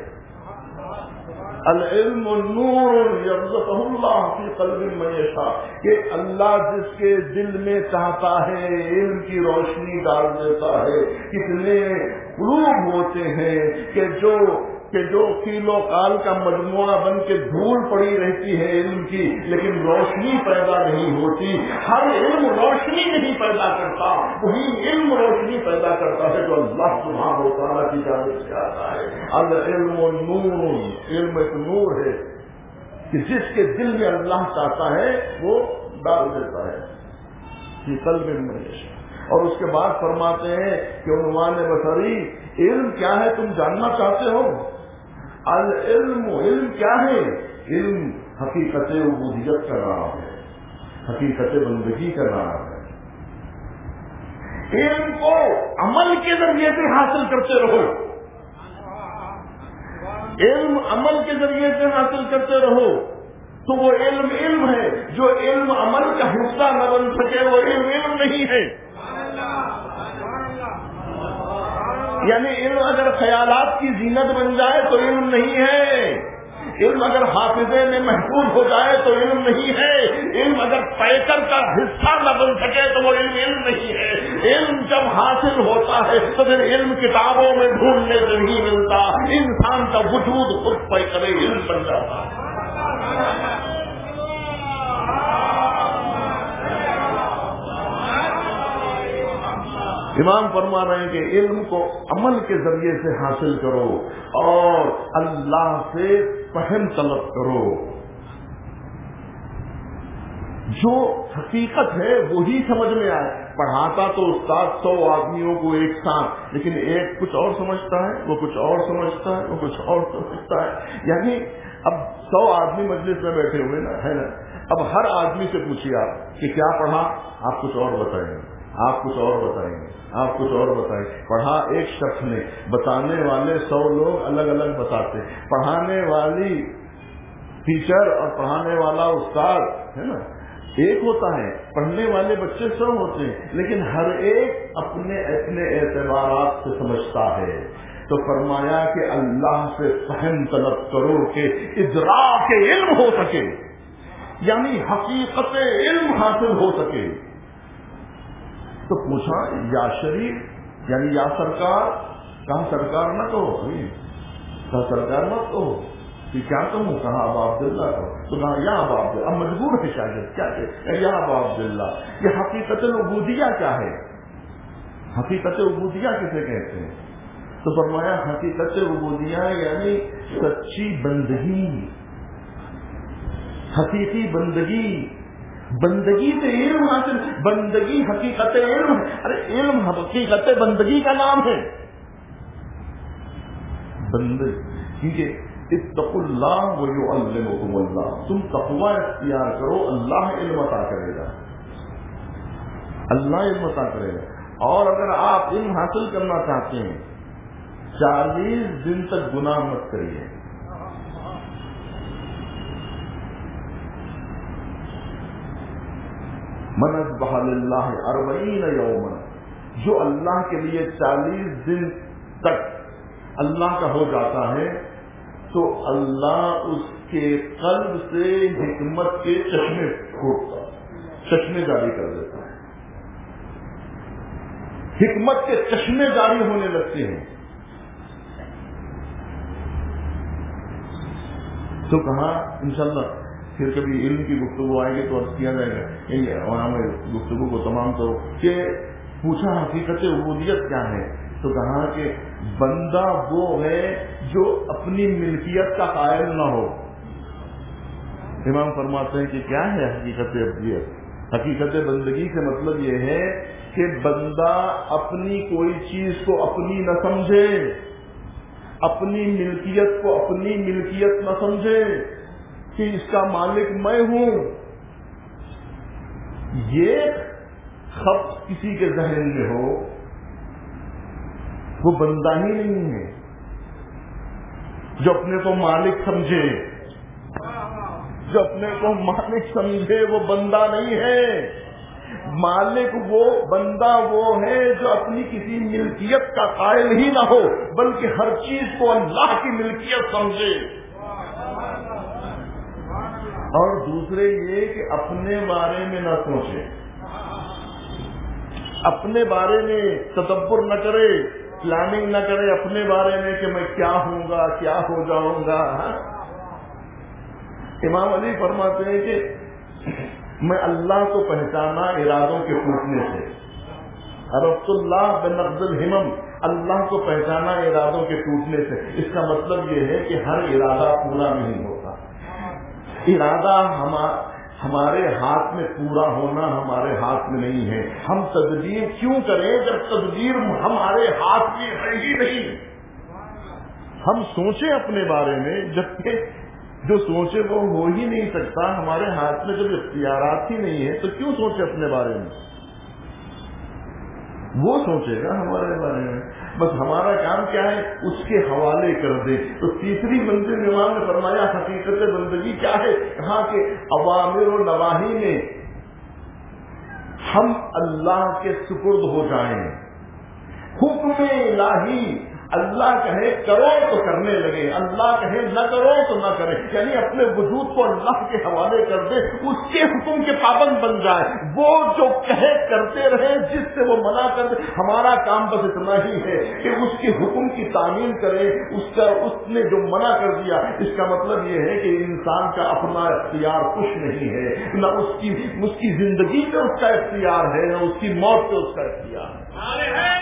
العلم نور یرزقہ اللہ فی قلب من یشاء، کہ اللہ جس کے دل میں چاہتا ہے علم کی روشنی ڈال دیتا ہے. کتنے قلوب ہوتے ہیں کہ جو کہ جو کیل و کال کا مجموعہ بن کے دھول پڑی رہتی ہے علم کی، لیکن روشنی پیدا نہیں ہوتی. ہر علم روشنی نہیں پیدا کرتا، وہی علم روشنی پیدا کرتا ہے جو اللہ سبحانہ و تعالیٰ کی جانب سے آتا ہے. العلم نور، علم ایک نور ہے کہ جس کے دل میں اللہ چاہتا ہے وہ ڈال دیتا ہے کہ قلب میں. اور اس کے بعد فرماتے ہیں کہ عنوان بصری، علم کیا ہے تم جاننا چاہتے ہو؟ العلم، علم کیا ہے؟ علم حقیقت عبودیت کا نام ہے، حقیقت بندگی کا نام ہے. علم کو عمل کے ذریعے سے حاصل کرتے رہو، علم عمل کے ذریعے سے حاصل کرتے رہو تو وہ علم علم ہے. جو علم عمل کا حصہ نہ بن سکے وہ علم علم نہیں ہے. یعنی علم اگر خیالات کی زینت بن جائے تو علم نہیں ہے. علم اگر حافظے میں محفوظ ہو جائے تو علم نہیں ہے. علم اگر پیکر کا حصہ نہ بن سکے تو وہ علم علم نہیں ہے. علم جب حاصل ہوتا ہے تو پھر علم کتابوں میں ڈھونڈنے سے نہیں ملتا، انسان کا وجود خود پیکر علم بن جاتا ہے. امام فرما رہے ہیں کہ علم کو عمل کے ذریعے سے حاصل کرو اور اللہ سے فہم طلب کرو. جو حقیقت ہے وہی سمجھ میں آئے. پڑھاتا تو استاد سو آدمیوں کو ایک ساتھ، لیکن ایک کچھ اور سمجھتا ہے، وہ کچھ اور سمجھتا ہے، وہ کچھ اور سمجھتا ہے. یعنی اب سو آدمی مجلس میں بیٹھے ہوئے نا ہے نا، اب ہر آدمی سے پوچھیے آپ کہ کیا پڑھا، آپ کچھ اور بتائیں گے، آپ کچھ اور بتائیں گے، آپ کچھ اور بتائیں. پڑھا ایک شخص نے، بتانے والے سو لوگ الگ الگ بتاتے. پڑھانے والی ٹیچر اور پڑھانے والا استاد ہے نا ایک ہوتا ہے، پڑھنے والے بچے سب ہوتے ہیں، لیکن ہر ایک اپنے اپنے اعتبارات سے سمجھتا ہے. تو فرمایا کہ اللہ سے فہم طلب کرو کہ ادراک علم ہو سکے، یعنی حقیقت علم حاصل ہو سکے. تو پوچھا یا شریف یعنی یا سرکار، کہاں سرکار نہ کہو، کہا سرکار مت کہو، کہ کیا کہوں، کہا ابا عبداللہ کہو. تو کہا یا ابا عبداللہ، اب مجبور ہے شاگرد کیا کہ یا ابا عبداللہ. یہ حقیقت العبودیہ کیا ہے؟ حقیقت عبودیہ کسے کہتے ہیں؟ تو فرمایا حقیقت عبودیہ یعنی سچی بندگی، حقیقی بندگی. بندگی سے علم حاصل، بندگی حقیقت علم. ارے علم حقیقت بندگی کا نام ہے. بندگی کیونکہ اتقوا اللہ ویعلمکم اللہ، تم تقوی اختیار کرو، اللہ علم عطا کرے گا، اللہ علم عطا کرے گا. اور اگر آپ علم حاصل کرنا چاہتے ہیں چالیس دن تک گناہ مت کریے. من اصبح للہ اربعین یوما، جو اللہ کے لیے چالیس دن تک اللہ کا ہو جاتا ہے تو اللہ اس کے قلب سے حکمت کے چشمے پھوٹتا، چشمے جاری کر دیتا ہے. حکمت کے چشمے جاری ہونے لگتے ہیں. تو کہاں انشاءاللہ پھر کبھی علم کی گفتگو آئے گی تو عرض کیا جائے گا اور ہمیں گفتگو کو تمام کرو کہ پوچھا حقیقت عبودیت کیا ہے. تو کہا کہ بندہ وہ ہے جو اپنی ملکیت کا قائل نہ ہو. امام فرماتے ہیں کہ کیا ہے حقیقت عبودیت؟ حقیقت بندگی سے مطلب یہ ہے کہ بندہ اپنی کوئی چیز کو اپنی نہ سمجھے، اپنی ملکیت کو اپنی ملکیت نہ سمجھے کہ اس کا مالک میں ہوں. یہ خط کسی کے ذہن میں ہو وہ بندہ ہی نہیں ہے. جو اپنے کو مالک سمجھے، جو اپنے کو مالک سمجھے وہ بندہ نہیں ہے. مالک وہ بندہ وہ ہے جو اپنی کسی ملکیت کا قائل ہی نہ ہو بلکہ ہر چیز کو اللہ کی ملکیت سمجھے. اور دوسرے یہ کہ اپنے بارے میں نہ سوچے، اپنے بارے میں تدبر نہ کرے، پلاننگ نہ کرے اپنے بارے میں کہ میں کیا ہوں گا، کیا ہو جاؤں گا. امام علی فرماتے ہیں کہ میں اللہ کو پہچانا ارادوں کے ٹوٹنے سے. عرفت اللہ بنقض الہمم، اللہ کو پہچانا ارادوں کے ٹوٹنے سے. اس کا مطلب یہ ہے کہ ہر ارادہ پورا نہیں ہوتا. ارادہ ہمارے ہاتھ میں پورا ہونا ہمارے ہاتھ میں نہیں ہے. ہم تدبیر کیوں کریں جب تدبیر ہمارے ہاتھ میں ہے ہی نہیں. ہم سوچیں اپنے بارے میں جبکہ جو سوچے وہ ہو ہی نہیں سکتا. ہمارے ہاتھ میں جب اختیارات ہی نہیں ہے تو کیوں سوچے اپنے بارے میں؟ وہ سوچے گا ہمارے بارے میں. بس ہمارا کام کیا ہے؟ اس کے حوالے کر دے. تو تیسری منزل امام نے فرمایا حقیقت بندگی کیا ہے؟ کہا کہ اوامر و نواہی میں ہم اللہ کے سپرد ہو جائیں. حکم الہی اللہ کہے کرو تو کرنے لگے، اللہ کہے نہ کرو تو نہ کرے. یعنی اپنے وجود کو اللہ کے حوالے کر دے، اس کے حکم کے پابند بن جائے. وہ جو کہے کرتے رہے، جس سے وہ منع کر دے. ہمارا کام بس اتنا ہی ہے کہ اس کے حکم کی تعمیل کرے. اس کا اس نے جو منع کر دیا، اس کا مطلب یہ ہے کہ انسان کا اپنا اختیار کچھ نہیں ہے. نہ اس کی اس کی زندگی پہ اس کا اختیار ہے، نہ اس کی موت پہ اس کا اختیار ہے.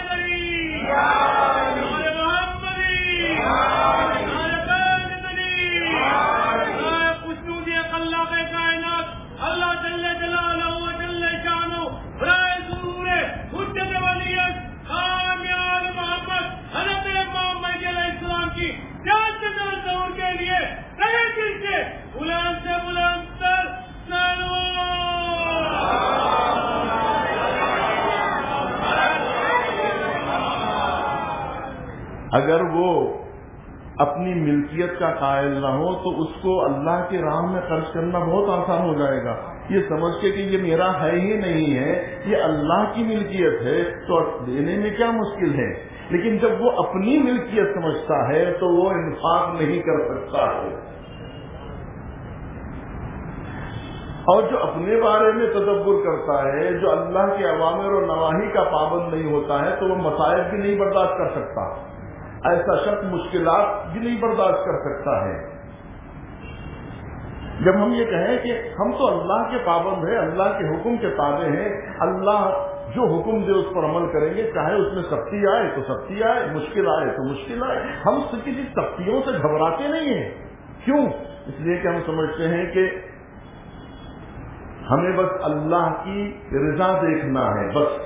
اللہ جل جلالہ و جل شانہ برائے ظہور حجت ولیت کامیاب محمد حضرت امام مہدی علیہ السلام کی جان کے ظہور کے لیے تہہ دل سے بلند سے بلند تر اگر وہ اپنی ملکیت کا قائل نہ ہو تو اس کو اللہ کی راہ میں خرچ کرنا بہت آسان ہو جائے گا. یہ سمجھ کے کہ یہ میرا ہے ہی نہیں ہے، یہ اللہ کی ملکیت ہے تو دینے میں کیا مشکل ہے. لیکن جب وہ اپنی ملکیت سمجھتا ہے تو وہ انفاق نہیں کر سکتا ہے. اور جو اپنے بارے میں تدبر کرتا ہے، جو اللہ کے اوامر و نواہی کا پابند نہیں ہوتا ہے تو وہ مصائب بھی نہیں برداشت کر سکتا. ایسا شخص مشکلات بھی نہیں برداشت کر سکتا ہے. جب ہم یہ کہیں کہ ہم تو اللہ کے پابند ہیں، اللہ کے حکم کے تابع ہیں، اللہ جو حکم دے اس پر عمل کریں گے، چاہے اس میں سختی آئے تو سختی آئے، مشکل آئے تو مشکل آئے. ہم کسی سختیوں سے گھبراتے نہیں ہیں. کیوں؟ اس لیے کہ ہم سمجھتے ہیں کہ ہمیں بس اللہ کی رضا دیکھنا ہے. بس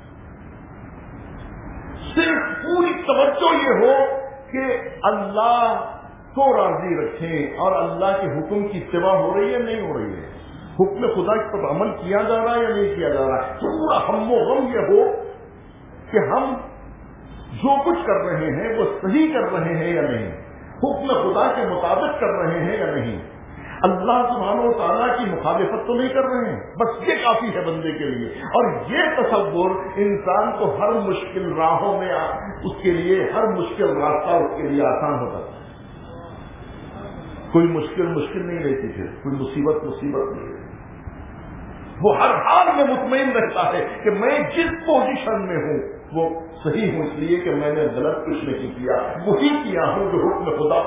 صرف پوری توجہ یہ ہو کہ اللہ کو راضی رکھیں اور اللہ کے حکم کی اتباع ہو رہی ہے نہیں ہو رہی ہے، حکم خدا پر عمل کیا جا رہا ہے یا نہیں کیا جا رہا ہے. پورا ہم و غم یہ ہو کہ ہم جو کچھ کر رہے ہیں وہ صحیح کر رہے ہیں یا نہیں، حکم خدا کے مطابق کر رہے ہیں یا نہیں، اللہ سبحانہ و تعالیٰ کی مخالفت تو نہیں کر رہے ہیں. بس یہ کافی ہے بندے کے لیے. اور یہ تصور انسان کو ہر مشکل راہوں میں اس کے لیے ہر مشکل راستہ اس کے لیے آسان ہوتا ہے. کوئی مشکل مشکل نہیں رہتی پھر، کوئی مصیبت مصیبت نہیں رہتی. وہ ہر حال میں مطمئن رہتا ہے کہ میں جس پوزیشن میں ہوں وہ صحیح ہوں اس لیے کہ میں نے غلط کچھ نہیں کیا، وہی کیا ہوں جو حکم خدا۔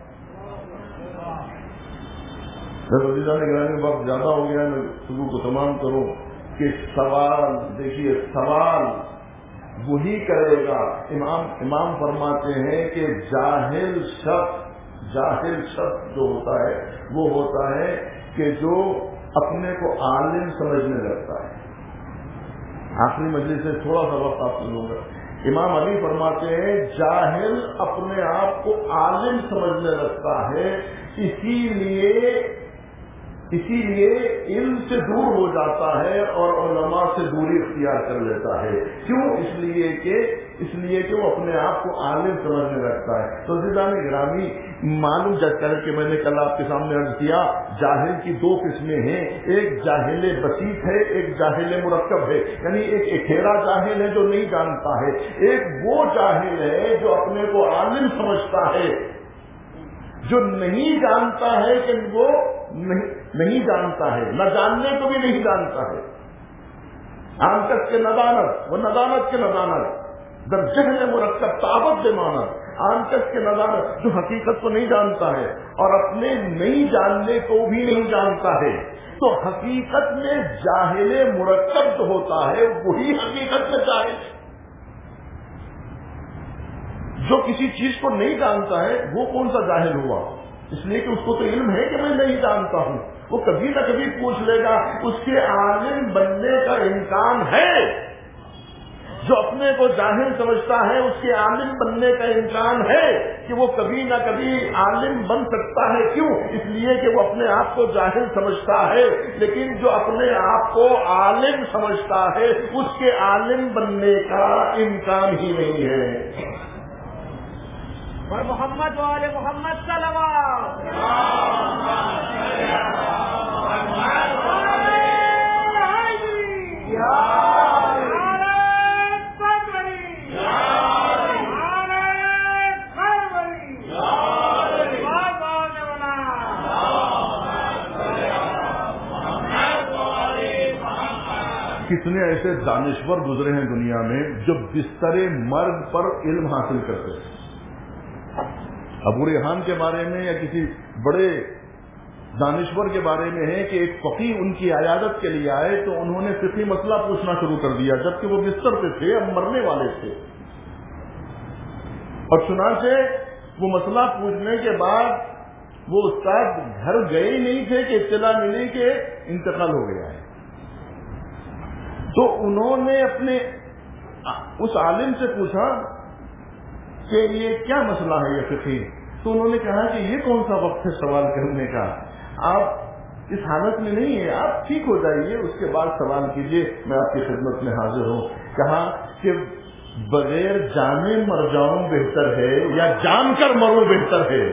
گرامی وقت زیادہ ہو گیا، میں صبح کو تمام کروں کہ سوال دیکھیے، سوال وہی کرے گا۔ امام امام فرماتے ہیں کہ جاہل شخص جاہل شخص جو ہوتا ہے وہ ہوتا ہے کہ جو اپنے کو عالم سمجھنے لگتا ہے۔ آخری مجلس سے تھوڑا سا وقت آپ سنوں گا، امام علی فرماتے ہیں جاہل اپنے آپ کو عالم سمجھنے لگتا ہے، اسی لیے اسی لیے علم سے دور ہو جاتا ہے اور علماء سے دوری اختیار کر لیتا ہے۔ کیوں؟ اس لیے کہ اس لیے کہ وہ اپنے آپ کو عالم سمجھنے لگتا ہے۔ تو عزیزان گرامی، معلوم جب کر کے میں نے کل آپ کے سامنے عرض کیا، جاہل کی دو قسمیں ہیں، ایک جاہل بسیط ہے، ایک جاہل مرکب ہے، یعنی ایک اکھیرا جاہل ہے جو نہیں جانتا ہے، ایک وہ جاہل ہے جو اپنے کو عالم سمجھتا ہے، جو نہیں جانتا ہے کہ وہ نہیں نہیں جانتا ہے، نہ جاننے کو بھی نہیں جانتا ہے۔ آنکس کے ندانت، وہ ندانت کے ندانت در جہل مرکب تعبت بمانت، آنکس کے ندانت جو حقیقت کو نہیں جانتا ہے اور اپنے نہیں جاننے کو بھی نہیں جانتا ہے۔ تو حقیقت میں جاہل مرکب جو ہوتا ہے وہی حقیقت میں جاہل ہے۔ جو کسی چیز کو نہیں جانتا ہے وہ کون سا جاہل ہوا؟ اس لیے کہ اس کو تو علم ہے کہ میں نہیں جانتا ہوں، وہ کبھی نہ کبھی پوچھ لے گا، اس کے عالم بننے کا امکان ہے۔ جو اپنے کو جاہل سمجھتا ہے اس کے عالم بننے کا امکان ہے کہ وہ کبھی نہ کبھی عالم بن سکتا ہے۔ کیوں؟ اس لیے کہ وہ اپنے آپ کو جاہل سمجھتا ہے، لیکن جو اپنے آپ کو عالم سمجھتا ہے اس کے عالم بننے کا امکان ہی نہیں ہے۔ اور محمد والے محمد صلوات کتنے ایسے دانشور گزرے ہیں دنیا میں جو بستر مرگ پر علم حاصل کرتے ہیں۔ ابو ریحان کے بارے میں یا کسی بڑے دانشور کے بارے میں ہے کہ ایک فقیہ ان کی عیادت کے لیے آئے تو انہوں نے فقہی مسئلہ پوچھنا شروع کر دیا جبکہ وہ بستر پہ تھے، اب مرنے والے تھے، اور چنانچہ وہ مسئلہ پوچھنے کے بعد وہ استاد گھر گئے ہی نہیں تھے کہ اطلاع ملی کہ انتقال ہو گیا ہے۔ تو انہوں نے اپنے اس عالم سے پوچھا کہ یہ کیا مسئلہ ہے یہ فقہی؟ تو انہوں نے کہا کہ یہ کون سا وقت ہے سوال کرنے کا، آپ اس حالت میں نہیں ہے، آپ ٹھیک ہو جائیے اس کے بعد سوال کیجیے، میں آپ کی خدمت میں حاضر ہوں۔ کہا کہ بغیر جانے مر جاؤں بہتر ہے یا جان کر مروں بہتر ہے؟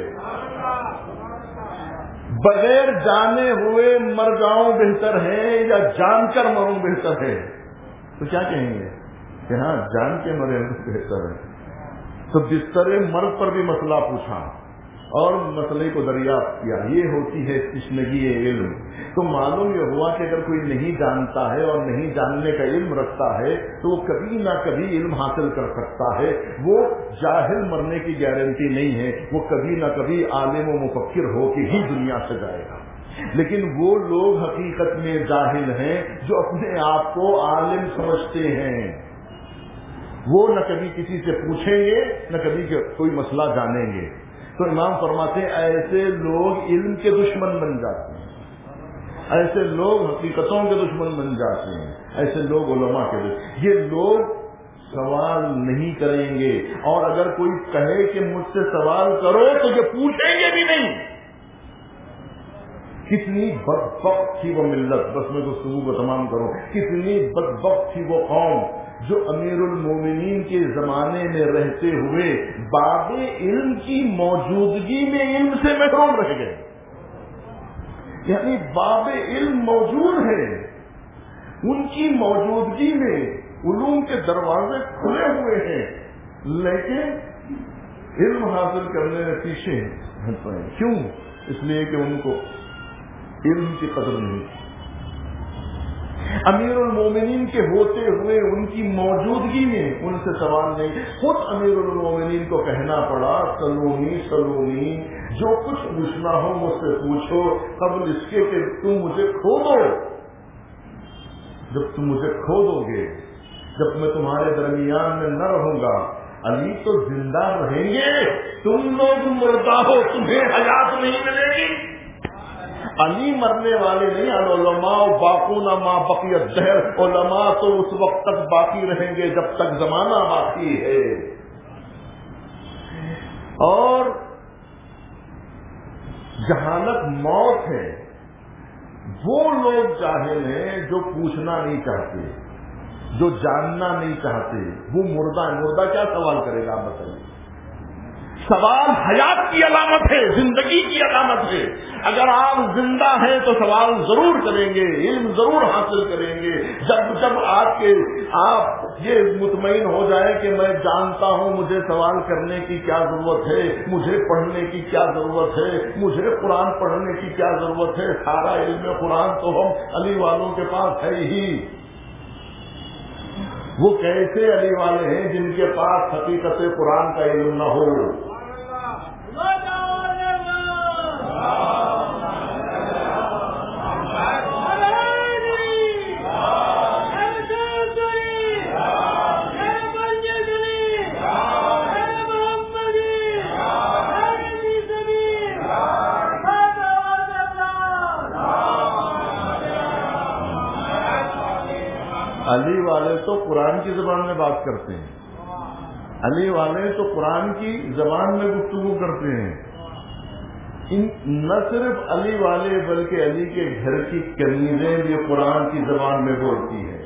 بغیر جانے ہوئے مر جاؤں بہتر ہے یا جان کر مروں بہتر ہے؟ تو کیا کہیں گے کہ ہاں جان کے مرے بہتر ہے۔ تو بستر مرگ پر بھی مسئلہ پوچھا اور مسئلے کو دریافت کیا، یہ ہوتی ہے تشنگی علم۔ تو معلوم یہ ہوا کہ اگر کوئی نہیں جانتا ہے اور نہیں جاننے کا علم رکھتا ہے تو وہ کبھی نہ کبھی علم حاصل کر سکتا ہے، وہ جاہل مرنے کی گارنٹی نہیں ہے، وہ کبھی نہ کبھی عالم و مفکر ہو کے ہی دنیا سے جائے گا۔ لیکن وہ لوگ حقیقت میں جاہل ہیں جو اپنے آپ کو عالم سمجھتے ہیں، وہ نہ کبھی کسی سے پوچھیں گے نہ کبھی کوئی مسئلہ جانیں گے۔ تو امام فرماتے ہیں ایسے لوگ علم کے دشمن بن جاتے ہیں، ایسے لوگ حقیقتوں کے دشمن بن جاتے ہیں، ایسے لوگ علماء کے دشمن۔ یہ لوگ سوال نہیں کریں گے، اور اگر کوئی کہے کہ مجھ سے سوال کرو تو یہ پوچھیں گے بھی نہیں۔ کتنی بدبخت تھی وہ ملت، بس میں گفتگو کو تمام کروں، کتنی بدبخت تھی وہ قوم جو امیر المومنین کے زمانے میں رہتے ہوئے باب علم کی موجودگی میں علم سے محروم رہ گئے۔ یعنی باب علم موجود ہے، ان کی موجودگی میں علوم کے دروازے کھلے ہوئے ہیں، لیکن علم حاصل کرنے میں پیچھے ہٹ پائے۔ کیوں؟ اس لیے کہ ان کو علم کی قدر نہیں تھی۔ امیر المومنین کے ہوتے ہوئے ان کی موجودگی میں ان سے سوال نہیں. خود امیر المومنین کو کہنا پڑا سلونی سلونی، جو کچھ پوچھنا ہو مجھ سے پوچھو قبل اس کے کہ تم مجھے کھو دو. جب تم مجھے کھو دو گے، جب میں تمہارے درمیان میں نہ رہوں گا، علی تو زندہ رہیں گے، تم لوگ مردہ ہو، تمہیں حیات نہیں ملے گی. علی مرنے والے نہیں. العلماء باقون ما بقی الدہر، علماء تو اس وقت تک باقی رہیں گے جب تک زمانہ باقی ہے. اور جہالت موت ہے. وہ لوگ جاہل ہیں جو پوچھنا نہیں چاہتے، جو جاننا نہیں چاہتے. وہ مردہ ہے. مردہ کیا سوال کرے گا آپ بتائیے؟ سوال حیات کی علامت ہے، زندگی کی علامت ہے. اگر آپ زندہ ہیں تو سوال ضرور کریں گے، علم ضرور حاصل کریں گے. جب جب آپ کے آپ یہ مطمئن ہو جائے کہ میں جانتا ہوں مجھے سوال کرنے کی کیا ضرورت ہے، مجھے پڑھنے کی کیا ضرورت ہے، مجھے قرآن پڑھنے کی کیا ضرورت ہے. سارا علم قرآن تو ہم علی والوں کے پاس ہے ہی. وہ کیسے علی والے ہیں جن کے پاس حقیقت قرآن کا علم نہ ہو؟ علی والے تو قرآن کی زبان میں بات کرتے ہیں، علی والے تو قرآن کی زبان میں گفتگو کرتے ہیں. ان نہ صرف علی والے بلکہ علی کے گھر کی کنیزیں بھی قرآن کی زبان میں بولتی ہیں.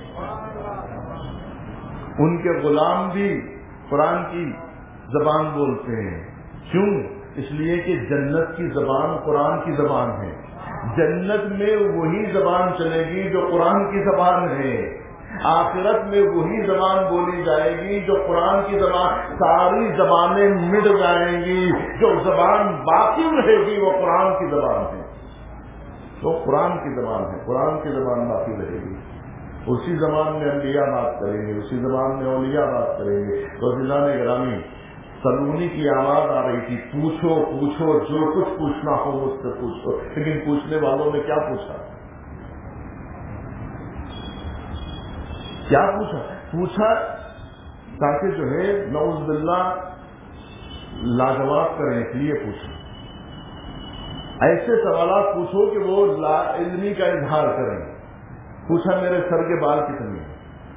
ان کے غلام بھی قرآن کی زبان بولتے ہیں. کیوں؟ اس لیے کہ جنت کی زبان قرآن کی زبان ہے. جنت میں وہی زبان چلے گی جو قرآن کی زبان ہے. آخرت میں وہی زبان بولی جائے گی جو قرآن کی زبان. ساری زبانیں مٹ جائیں گی، جو زبان باقی رہے گی وہ قرآن کی زبان ہے. تو قرآن کی زبان ہے، قرآن کی زبان باقی رہے گی. اسی زبان میں انبیاء بات کریں گے، اسی زبان میں اولیاء بات کریں گے. تو عزیزان گرامی، سلونی کی آواز آ رہی تھی، پوچھو پوچھو جو کچھ پوچھنا ہو مجھ سے پوچھو. لیکن پوچھنے والوں نے کیا پوچھا؟ کیا پوچھا؟ پوچھا تاکہ جو ہے نعوذ باللہ لاجواب کرنے کے لیے پوچھا. ایسے سوالات پوچھو کہ وہ لا علمی کا اظہار کریں. پوچھا میرے سر کے بال کتنے ہیں؟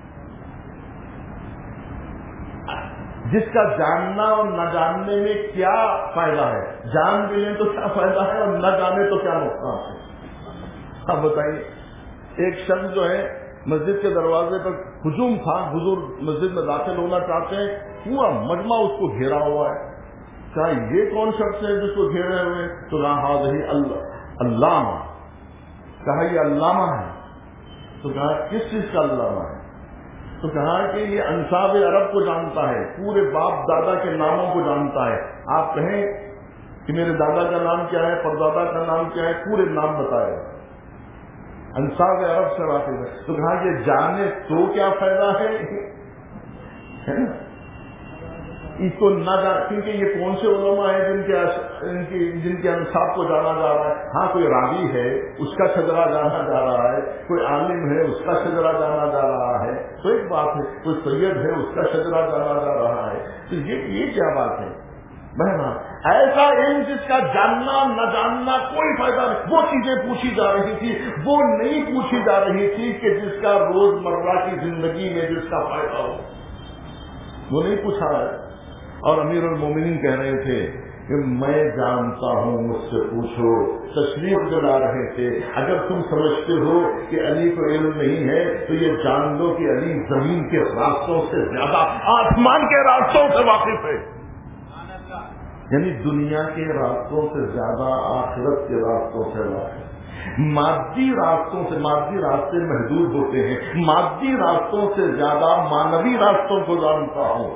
جس کا جاننا اور نہ جاننے میں کیا فائدہ ہے؟ جان بھی لیں تو کیا فائدہ ہے اور نہ جانے تو کیا نقصان ہے؟ اب بتائیے. ایک شخص جو ہے مسجد کے دروازے پر ہجوم تھا، حضور مسجد میں داخل ہونا چاہتے ہیں، پورا مجمع اس کو گھیرا ہوا ہے. کہا یہ کون شخص ہے جس کو گھیرے ہوئے؟ تو کہا حاضر علامہ. کہا یہ علامہ ہے. تو کہا کس چیز کا علامہ ہے؟ تو کہا کہ یہ انصاب عرب کو جانتا ہے، پورے باپ دادا کے ناموں کو جانتا ہے. آپ کہیں کہ میرے دادا کا نام کیا ہے، پردادا کا نام کیا ہے، پورے نام بتائے. انصاب عرب سے واقف ہے. تو کہا یہ جانے تو کیا فائدہ ہے؟ اس کو نہ جان، کیونکہ یہ کون سے علماء ہیں جن کے ان کی جن کے انصاب کو جانا جا رہا ہے. ہاں کوئی راوی ہے اس کا شجرا جانا جا رہا ہے، کوئی عالم ہے اس کا شجرا جانا جا رہا ہے، تو ایک بات ہے. کوئی سید ہے اس کا شجرا جانا جا رہا ہے. تو یہ یہ کیا بات ہے؟ بہرحال ایسا علم جس کا جاننا نہ جاننا کوئی فائدہ نہیں. وہ چیزیں پوچھی جا رہی تھی، وہ نہیں پوچھی جا رہی تھی کہ جس کا روز مرہ کی زندگی میں جس کا فائدہ ہو، وہ نہیں پوچھا ہے. اور امیر المومنین کہہ رہے تھے کہ میں جانتا ہوں مجھ سے پوچھو. تشریف جو لا رہے تھے، اگر تم سمجھتے ہو کہ علی کو علم نہیں ہے تو یہ جان لو کہ علی زمین کے راستوں سے زیادہ آسمان کے راستوں سے واقف ہے. یعنی دنیا کے راستوں سے زیادہ آخرت کے راستوں سے واقف. مادی راستوں سے، مادی راستے محدود ہوتے ہیں، مادی راستوں سے زیادہ مانوی راستوں کو جانتا ہوں،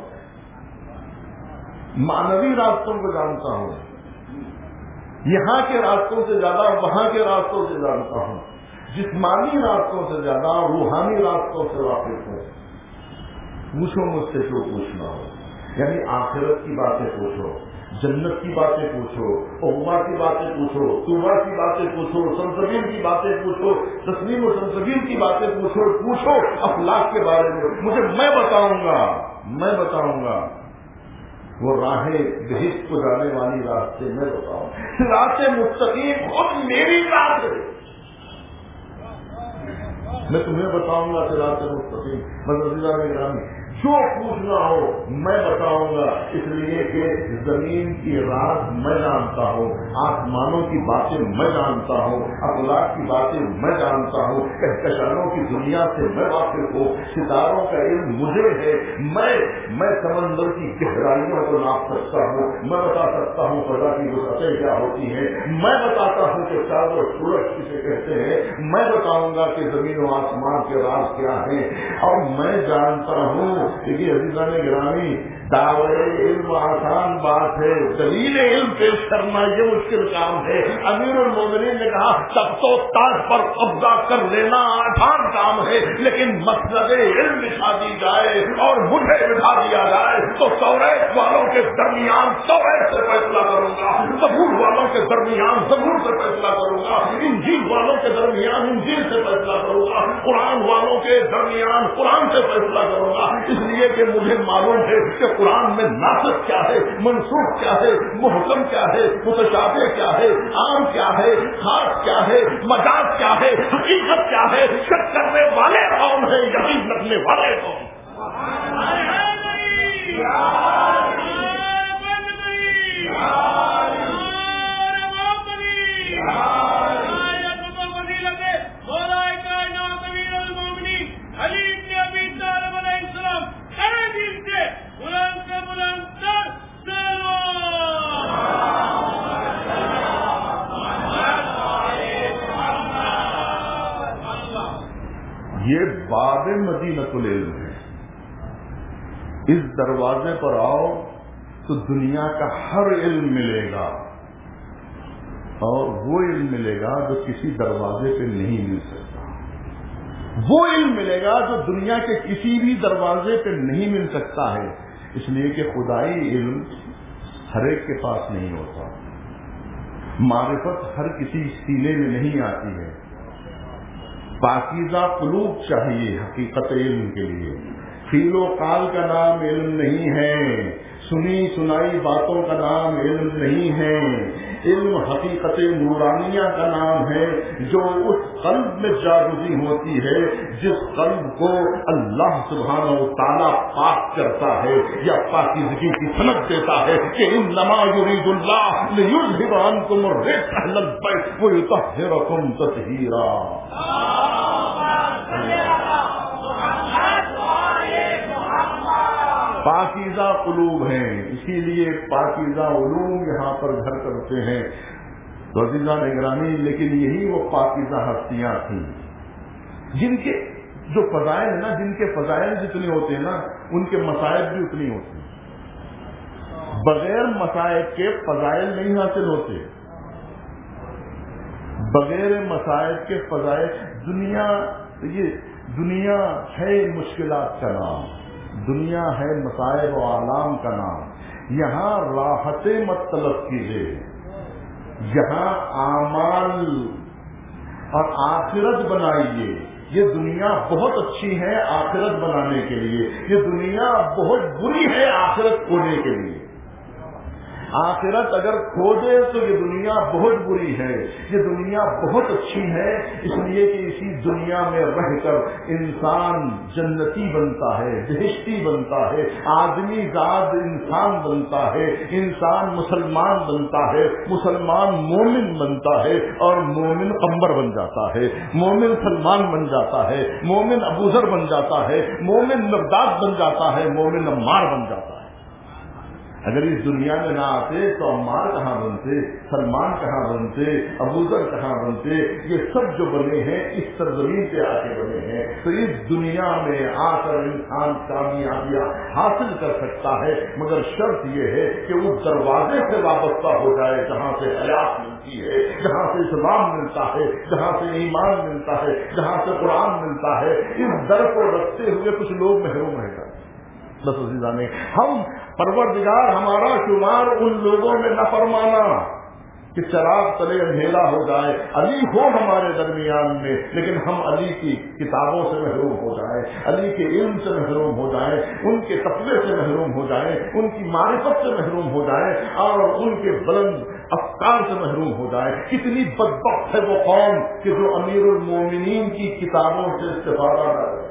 مانوی راستوں کو جانتا ہوں. یہاں کے راستوں سے زیادہ وہاں کے راستوں سے جانتا ہوں. جسمانی راستوں سے زیادہ روحانی راستوں سے واقف ہوں، پوچھو مجھ سے جو پوچھنا ہو، یعنی آخرت کی باتیں پوچھو، جنت کی باتیں پوچھو، عقبہ کی باتیں پوچھو، توبہ کی باتیں پوچھو، سلسبیل کی باتیں پوچھو، تسلیم و سلسبیل کی باتیں پوچھو، پوچھو اخلاق کے بارے میں، مجھے میں بتاؤں گا میں بتاؤں گا وہ راہیں بہشت کو جانے والی راستے میں بتاؤں، صراط مستقیم خود میری ذات ہے، میں تمہیں بتاؤں گا صراط مستقیم۔ مدرسہ گرامی جو پوچھنا ہو میں بتاؤں گا، اس لیے کہ زمین کی راز میں جانتا ہوں، آسمانوں کی باتیں میں جانتا ہوں، اخلاق کی باتیں میں جانتا ہوں، کہکشانوں کی دنیا سے میں واقف ہوں، ستاروں کا علم مجھے ہے، میں میں سمندر کی گہرائیوں کو ناپ سکتا ہوں، میں بتا سکتا ہوں فضا کی وسعتیں کیا ہوتی ہیں، میں بتاتا ہوں کہ چاند اور سورج کسے کہتے ہیں، میں بتاؤں گا کہ زمین و آسمان کے راز کیا ہیں، اور میں جانتا ہوں کہ عزیزان گرامی دعوے علم آسان بات ہے، دلیل علم پیش کرنا یہ مشکل کام ہے۔ امیر المومنین نے کہا تخت و تاج پر قبضہ کر لینا آسان کام ہے، لیکن مسند علم بچھا دی جائے اور مجھے بٹھا دیا جائے تو توریت والوں کے درمیان توریت سے فیصلہ کروں گا، زبور والوں کے درمیان زبور سے فیصلہ کروں گا، انجیل والوں کے درمیان انجیل سے فیصلہ کروں گا، قرآن والوں کے درمیان قرآن سے فیصلہ کروں گا، اس لیے کہ مجھے معلوم ہے کہ قرآن میں ناسخ کیا ہے، منسوخ کیا ہے، محکم کیا ہے، متشابہ کیا ہے، عام کیا ہے، خاص کیا ہے، مجاز کیا ہے، حقیقت کیا ہے، شک کرنے والے کون ہیں، یقین رکھنے والے کون۔ یہ باب مدینۃ العلم ہے، اس دروازے پر آؤ تو دنیا کا ہر علم ملے گا، اور وہ علم ملے گا جو کسی دروازے پہ نہیں مل سکتا، وہ علم ملے گا جو دنیا کے کسی بھی دروازے پہ نہیں مل سکتا ہے، اس لیے کہ خدائی علم ہر ایک کے پاس نہیں ہوتا، معرفت ہر کسی سینے میں نہیں آتی ہے، پاکیزہ قلوب چاہیے حقیقت علم کے لیے، فیل و قال کا نام علم نہیں ہے، سنی سنائی باتوں کا نام علم نہیں ہے، علم حقیقت نورانیہ کا نام ہے، جو اس قلب میں جاگزی ہوتی ہے جس قلب کو اللہ سبحانہ و تعالیٰ پاک کرتا ہے یا پاکیزگی کی سند دیتا ہے کہ انما یرید اللہ لیذھب عنکم الرجس اہل البیت ویطہرکم تطہیرا۔ پاکیزہ قلوب ہیں، اسی لیے پاکیزہ علوم یہاں پر گھر کرتے ہیں تو عزیزان گرامی، لیکن یہی وہ پاکیزہ ہستیاں تھیں جن کے جو فضائل ہیں نا، جن کے فضائل جتنے ہوتے ہیں نا ان کے مصائب بھی اتنی ہوتی ہیں، بغیر مصائب کے فضائل نہیں حاصل ہوتے، بغیر مصائب کے فضائل، دنیا یہ دنیا ہے مشکلات کا نام، دنیا ہے مصائب و آلام کا نام، یہاں راحتیں مت طلب کیجیے، یہاں اعمال اور آخرت بنائیے، یہ دنیا بہت اچھی ہے آخرت بنانے کے لیے، یہ دنیا بہت بری ہے آخرت کھونے کے لیے، آخرت اگر کھو دے تو یہ دنیا بہت بری ہے، یہ دنیا بہت اچھی ہے، اس لیے کہ اسی دنیا میں رہ کر انسان جنتی بنتا ہے، بہشتی بنتا ہے، آدمی ذات انسان بنتا ہے، انسان مسلمان بنتا ہے، مسلمان مومن بنتا ہے، اور مومن قمبر بن جاتا ہے، مومن سلمان بن جاتا ہے، مومن ابوذر بن جاتا ہے، مومن مقداد بن جاتا ہے، مومن عمار بن جاتا ہے۔ اگر اس دنیا میں نہ آتے تو عمار کہاں بنتے، سلمان کہاں بنتے، ابوذر کہاں بنتے، یہ سب جو بنے ہیں اس سرزمین پہ آ کے بنے ہیں، تو اس دنیا میں آ کر انسان کامیابیاں حاصل کر سکتا ہے، مگر شرط یہ ہے کہ اس دروازے سے وابستہ ہو جائے جہاں سے حیات ملتی ملتی ہے, جہاں سے اسلام ملتا ہے, جہاں سے ایمان ملتا ہے, جہاں سے قرآن ملتا ہے, اس در کو رکھتے ہوئے کچھ لوگ محروم رہ گئے. بس عزیزانے, ہم پروردگار ہمارا شمار ان لوگوں میں نہ فرمانا کہ چراغ تلے اندھیرا ہو جائے. علی ہو ہمارے درمیان میں, لیکن ہم علی کی کتابوں سے محروم ہو جائیں, علی کے علم سے محروم ہو جائیں, ان کے تقوی سے محروم ہو جائیں, ان کی معرفت سے محروم ہو جائیں, اور ان کے بلند افکار سے محروم ہو جائیں. کتنی بدبخت ہے وہ قوم کہ جو امیر المومنین کی کتابوں سے استفادہ نہ کرے,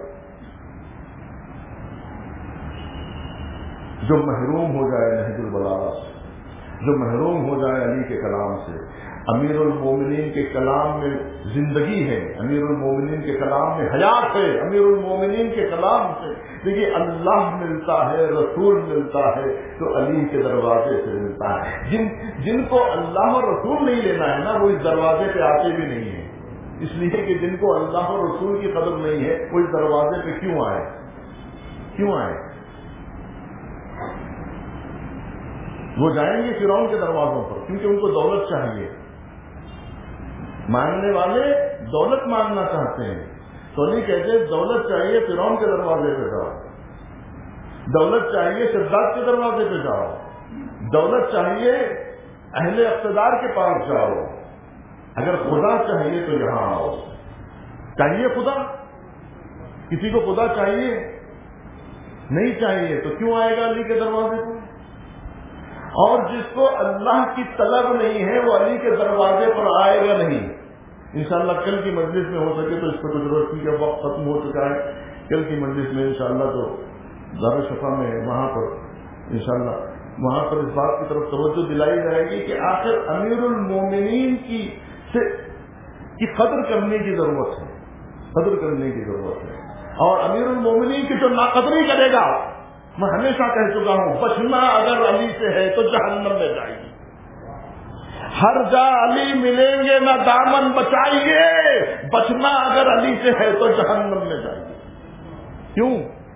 جو محروم ہو جائے نہج البلاغہ سے, جو محروم ہو جائے علی کے کلام سے. امیر المومنین کے کلام میں زندگی ہے, امیر المومنین کے کلام میں حیات ہے, امیر المومنین کے کلام سے دیکھیے اللہ ملتا ہے, رسول ملتا ہے تو علی کے دروازے سے ملتا ہے. جن جن کو اللہ اور رسول نہیں لینا ہے نا, وہ اس دروازے پہ آتے بھی نہیں ہیں, اس لیے کہ جن کو اللہ اور رسول کی قدر نہیں ہے وہ اس دروازے پہ کیوں آئے, کیوں آئے؟ وہ جائیں گے فرعون کے دروازوں پر کیونکہ ان کو دولت چاہیے. مانگنے والے دولت مانگنا چاہتے ہیں, تو نہیں کہتے دولت چاہیے فرعون کے دروازے پہ جاؤ, دولت چاہیے شداد کے دروازے پہ جاؤ, دولت چاہیے اہل اقتدار کے پاس جاؤ. اگر خدا چاہیے تو یہاں آؤ. چاہیے خدا؟ کسی کو خدا چاہیے نہیں چاہیے تو کیوں آئے گا علی کے دروازے پر؟ اور جس کو اللہ کی طلب نہیں ہے وہ علی کے دروازے پر آئے گا نہیں. انشاءاللہ کل کی مجلس میں ہو سکے تو اس پر کچھ روشنی کا وقت ختم ہو چکا ہے, کل کی مجلس میں انشاءاللہ تو دار شفا میں وہاں پر انشاءاللہ وہاں پر اس بات کی طرف توجہ دلائی جائے گی کہ آخر امیر المومنین کی سے کی قدر کرنے کی ضرورت ہے, قدر کرنے کی ضرورت ہے. اور امیر المومنین کی جو ناقدری کرے گا, میں ہمیشہ کہہ چکا ہوں, بچنا اگر علی سے ہے تو جہنم میں جائے گی. ہر جا علی ملیں گے نہ دامن بچائیے, بچنا اگر علی سے ہے تو جہنم میں جائے گی. کیوں؟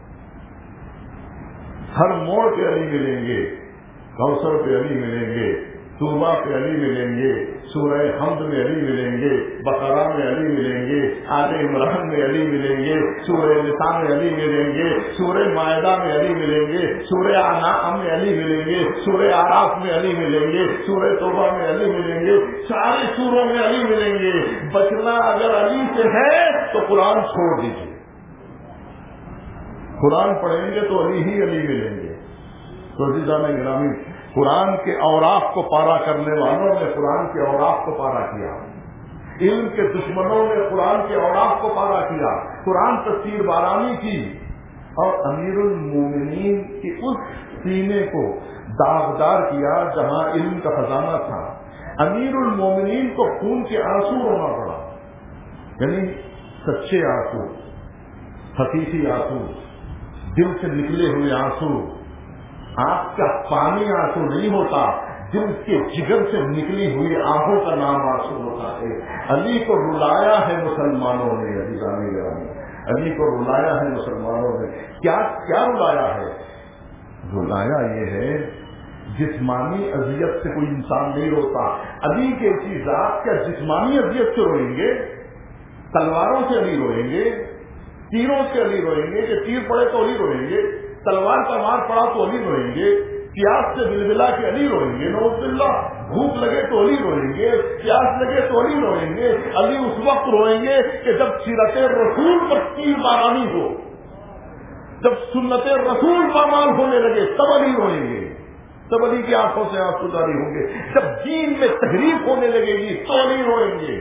ہر موڑ پہ علی ملیں گے, کوثر پہ علی ملیں گے, توبہ پہ علی ملیں گے, سورہ حمد میں علی ملیں گے, بقرہ میں علی ملیں گے, آل عمران میں علی ملیں گے, سورہ نساء میں علی ملیں گے, سورہ مائدہ میں علی ملیں گے, سورہ انعام میں علی ملیں گے, سورہ اعراف میں علی ملیں گے, سورہ توبہ میں علی ملیں گے, سارے سوروں میں علی ملیں گے. بچنا اگر علی سے ہے تو قرآن چھوڑ دیجیے, قرآن پڑھیں گے تو علی ہی علی ملیں گے. تو عزیزان گرامی, قرآن کے اوراق کو پارا کرنے والوں نے قرآن کے اوراق کو پارا کیا, علم کے دشمنوں نے قرآن کے اوراق کو پارا کیا, قرآن تفسیر بارانی کی, اور امیر المومنین کی اس سینے کو داغدار کیا جہاں علم کا خزانہ تھا. امیر المومنین کو خون کے آنسو رونا پڑا, یعنی سچے آنسو, حقیقی آنسو, دل سے نکلے ہوئے آنسو. آنکھ کا پانی آنسو نہیں ہوتا, دل کے جگر سے نکلی ہوئی آنکھوں کا نام آنسو ہوتا ہے. علی کو رلایا ہے مسلمانوں نے, عزیزان گرامی, علی کو رلایا ہے مسلمانوں نے. کیا کیا رلایا ہے؟ رلایا یہ ہے, جسمانی اذیت سے کوئی انسان نہیں روتا. علی کے ذات کیا جسمانی اذیت سے روئیں گے؟ تلواروں سے علی روئیں گے, تیروں سے علی روئیں گے کہ تیر پڑے تو علی روئیں گے, تلوار کا مار پڑا تو علی روئیں گے, پیاس سے بلبلا کے علی روئیں گے, نعوذ باللہ, بھوک لگے تو علی روئیں گے, پیاس لگے تو علی روئیں گے. علی اس وقت روئیں گے کہ جب سیرت رسول پر تیر بارانی ہو, جب سنت رسول پامال ہونے لگے تب علی روئیں گے, تب علی کی آنکھوں سے آنسو جاری ہوں گے. جب دین میں تحریف ہونے لگے گی تو علی روئیں گے,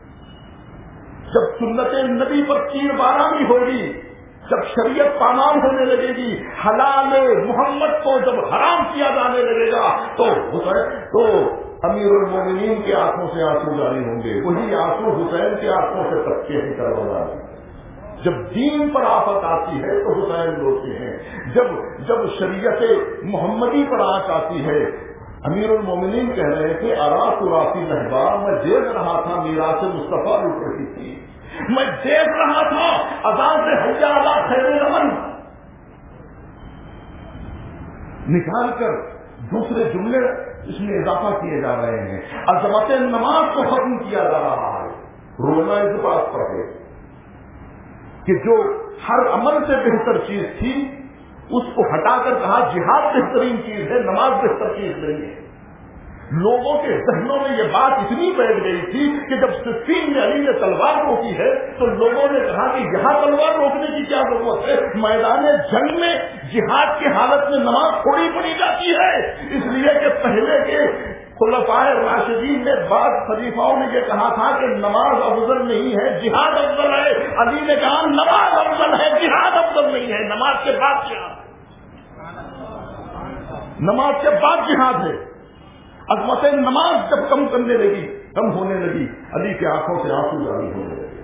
جب سنت نبی پر تیر بارانی ہوگی, جب شریعت پامال ہونے لگے گی, حلال محمد کو جب حرام کیا جانے لگے گا تو تو امیر المومنین کی آنکھوں سے آنسو جاری ہوں گے. وہی آنسو حسین کی آنکھوں سے تبکے ہی کروا. جب دین پر آفت آتی ہے تو حسین روتے ہیں, جب جب شریعت محمدی پر آنچ آتی ہے. امیر المومنین کہہ رہے تھے, ارا سراسی لہبا, میں دیکھ رہا تھا میراث مصطفیٰ لٹ رہی تھی, میں دیکھ رہا تھا اذان سے حیا علی خیر الامن نکال کر دوسرے جملے اس میں اضافہ کیے جا رہے ہیں. عظمت نماز کو ختم کیا جا رہا ہے. رونا اس بات پر ہے کہ جو ہر عمل سے بہتر چیز تھی اس کو ہٹا کر کہا جہاد بہترین چیز ہے، نماز بہتر چیز نہیں ہے. لوگوں کے ذہنوں میں یہ بات اتنی بیٹھ گئی تھی کہ جب صفین میں علی نے تلوار روکی ہے تو لوگوں نے کہا کہ یہاں تلوار روکنے کی کیا ضرورت ہے، میدان جنگ میں جہاد کی حالت میں نماز تھوڑی پڑی جاتی ہے. اس لیے کہ پہلے کے خلفائے راشدین نے بعض خلیفاؤں نے یہ کہا تھا کہ نماز افضل نہیں ہے جہاد افضل ہے. علی نے کہا نماز افضل ہے جہاد افضل نہیں ہے. نماز کے بعد جہاد، نماز کے بعد جہاد ہے. عظمت نماز جب کم کرنے لگی، کم ہونے لگی، علی کی آنکھوں سے آنسو جاری ہونے لگے.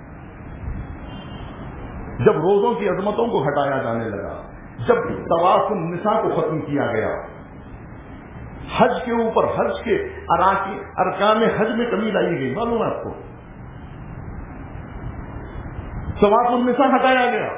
جب روزوں کی عظمتوں کو ہٹایا جانے لگا، جب طواف النساء کو ختم کیا گیا، حج کے اوپر حج کے ارکان حج میں کمی لائی گئی. معلوم ہے آپ کو، طواف النساء ہٹایا گیا.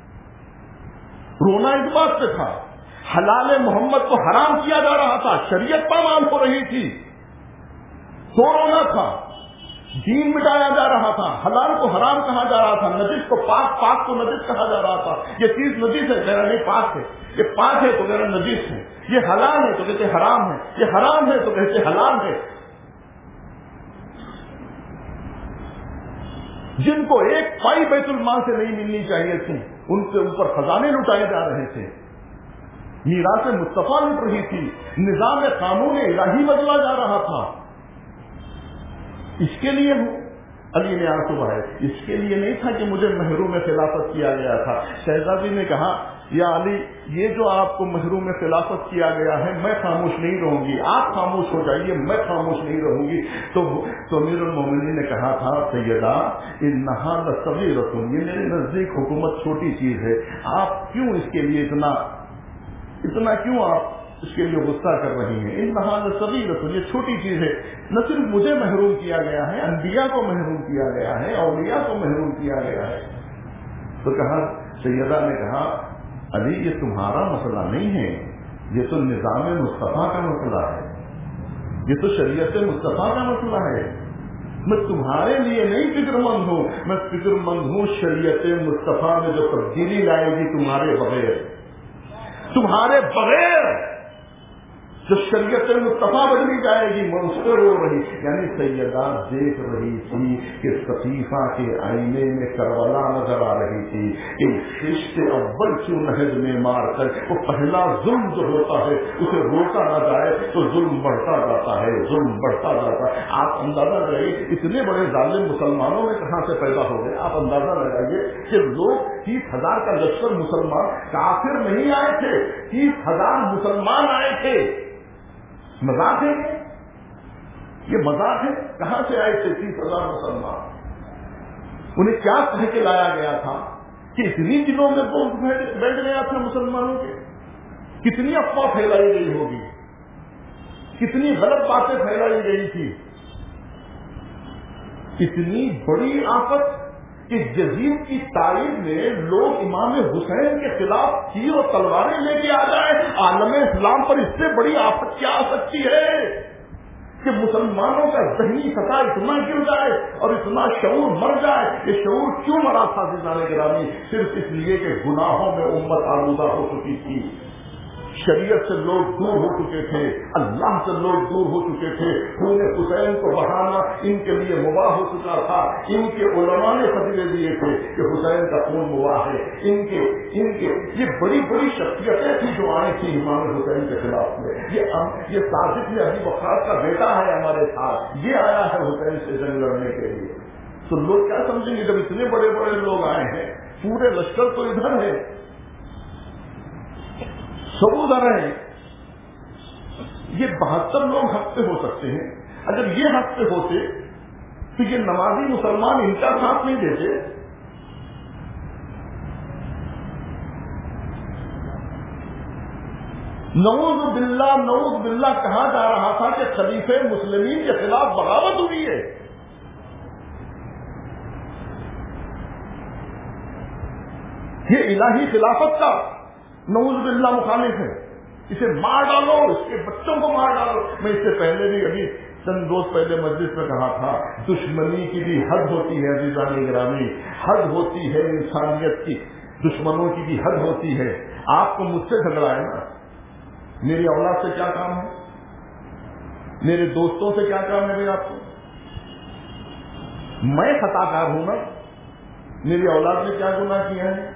رونا اس بات سے تھا حلال محمد کو حرام کیا جا رہا تھا، شریعت پامال ہو رہی تھی، تو رونا تھا. دین مٹایا جا رہا تھا، حلال کو حرام کہا جا رہا تھا، نجس کو پاک، پاک کو نجس کہا جا رہا تھا. یہ چیز نجس ہے میرا نہیں پاک ہے، یہ پاک ہے تو میرا نجس ہے. یہ حلال ہے تو کہتے حرام ہے، یہ حرام ہے تو کہتے حلال ہے. جن کو ایک پائی بیت المال سے نہیں ملنی چاہیے تھی ان کے اوپر خزانے لٹائے جا رہے تھے، میراث مصطفیٰ لٹ رہی تھی، نظام قانون الہی بدلا جا رہا تھا. اس کے لیے ہوں علی نے آنسو بہائے. اس کے لیے نہیں تھا کہ مجھے محروم خلافت کیا گیا تھا. شہزادی نے کہا یا علی یہ جو آپ کو محروم خلافت کیا گیا ہے میں خاموش نہیں رہوں گی، آپ خاموش ہو جائیے میں خاموش نہیں رہوں گی. تو تو امیر المومنین نے کہا تھا سیدہ انہا لصغیرۃ، یہ میرے نزدیک حکومت چھوٹی چیز ہے، آپ کیوں اس کے لیے اتنا اتنا کیوں آپ اس کے لیے غصہ کر رہی ہیں. انہا لصغیرۃ، یہ چھوٹی چیز ہے. نہ صرف مجھے محروم کیا گیا ہے، انبیاء کو محروم کیا گیا ہے، اولیاء کو محروم کیا گیا ہے. تو کہا سیدہ نے کہا علی یہ تمہارا مسئلہ نہیں ہے، یہ تو نظام مصطفیٰ کا مسئلہ ہے، یہ تو شریعت مصطفیٰ کا مسئلہ ہے. میں تمہارے لیے نہیں فکر مند ہوں، میں فکر مند ہوں شریعت مصطفیٰ میں جو تبدیلی لائے گی تمہارے بغیر، تمہارے بغیر جو شریعت مصطفیٰ بدلی جائے گی میں اس پہ رو رہی. یعنی سیدہ دیکھ رہی تھی کہ صفیفہ کے آئینے میں کربلا نظر آ رہی تھی کہ خشت اول کیوں نہج میں مار کر وہ پہلا ظلم جو ہوتا ہے اسے روکا نہ جائے تو ظلم بڑھتا جاتا ہے، ظلم بڑھتا جاتا ہے. آپ اندازہ لگائیے اتنے بڑے ظالم مسلمانوں میں کہاں سے پیدا ہو گئے. آپ اندازہ لگائیے کہ لوگ تیس ہزار کا لشکر مسلمان، کافر نہیں آئے تھے، تیس ہزار مسلمان آئے تھے. مذاق ہے یہ مذاق ہے. کہاں سے آئے تھے تیس ہزار مسلمان؟ انہیں کیا کہہ کے لایا گیا تھا کہ اتنی دنوں میں بوجھ بیٹھ گیا تھا مسلمانوں کے؟ کتنی افواہ پھیلائی گئی ہوگی، کتنی غلط باتیں پھیلائی گئی تھی. اتنی بڑی آفت کہ جزیر کی تاریخ میں لوگ امام حسین کے خلاف تیر و تلواریں لے کے آ جائیں. عالم اسلام پر اس سے بڑی آفت کیا آ سکتی ہے کہ مسلمانوں کا ذہنی سطح اتنا گر جائے اور اتنا شعور مر جائے. یہ شعور کیوں مرا تھا عزیزان گرامی؟ صرف اس لیے کہ گناہوں میں امت آلودہ ہو چکی تھی، شریعت سے لوگ دور ہو چکے تھے، اللہ سے لوگ دور ہو چکے تھے. خون حسین کو بہانا ان کے لیے مباح ہو چکا تھا. ان کے علماء نے فتوے دیے تھے کہ حسین کا خون مباح ہے. ان کے ان کے یہ بڑی بڑی شخصیتیں تھیں جو آئی تھی امام حسین کے خلاف میں. یہ یہ صادق میں ابی وقاص کا بیٹا ہے ہمارے ساتھ، یہ آیا ہے حسین سے جنگ لڑنے کے لیے. تو لوگ کیا سمجھیں گے جب اتنے بڑے بڑے لوگ آئے ہیں، پورے لشکر تو ادھر ہے، سب ادھر ہیں. یہ بہتر لوگ حق پہ ہو سکتے ہیں. اگر یہ حق پہ ہوتے تو یہ نمازی مسلمان ان کا ساتھ نہیں دیتے. نعوذ باللہ نعوذ باللہ کہا جا رہا تھا کہ خلیفہ مسلمین کے خلاف بغاوت ہوئی ہے. یہ الہی خلافت کا نعوذ باللہ مخالف ہے. اسے مار ڈالو، اس کے بچوں کو مار ڈالو. میں اس سے پہلے بھی ابھی چند روز پہلے مجلس میں کہا تھا دشمنی کی بھی حد ہوتی ہے عزیزان گرامی، حد ہوتی ہے انسانیت کی، دشمنوں کی بھی حد ہوتی ہے. آپ کو مجھ سے جھگڑا ہے نا، میری اولاد سے کیا کام ہے، میرے دوستوں سے کیا کام ہے؟ آپ کو میں خطا کار ہوں نا، میری اولاد نے کیا گناہ کیا ہے،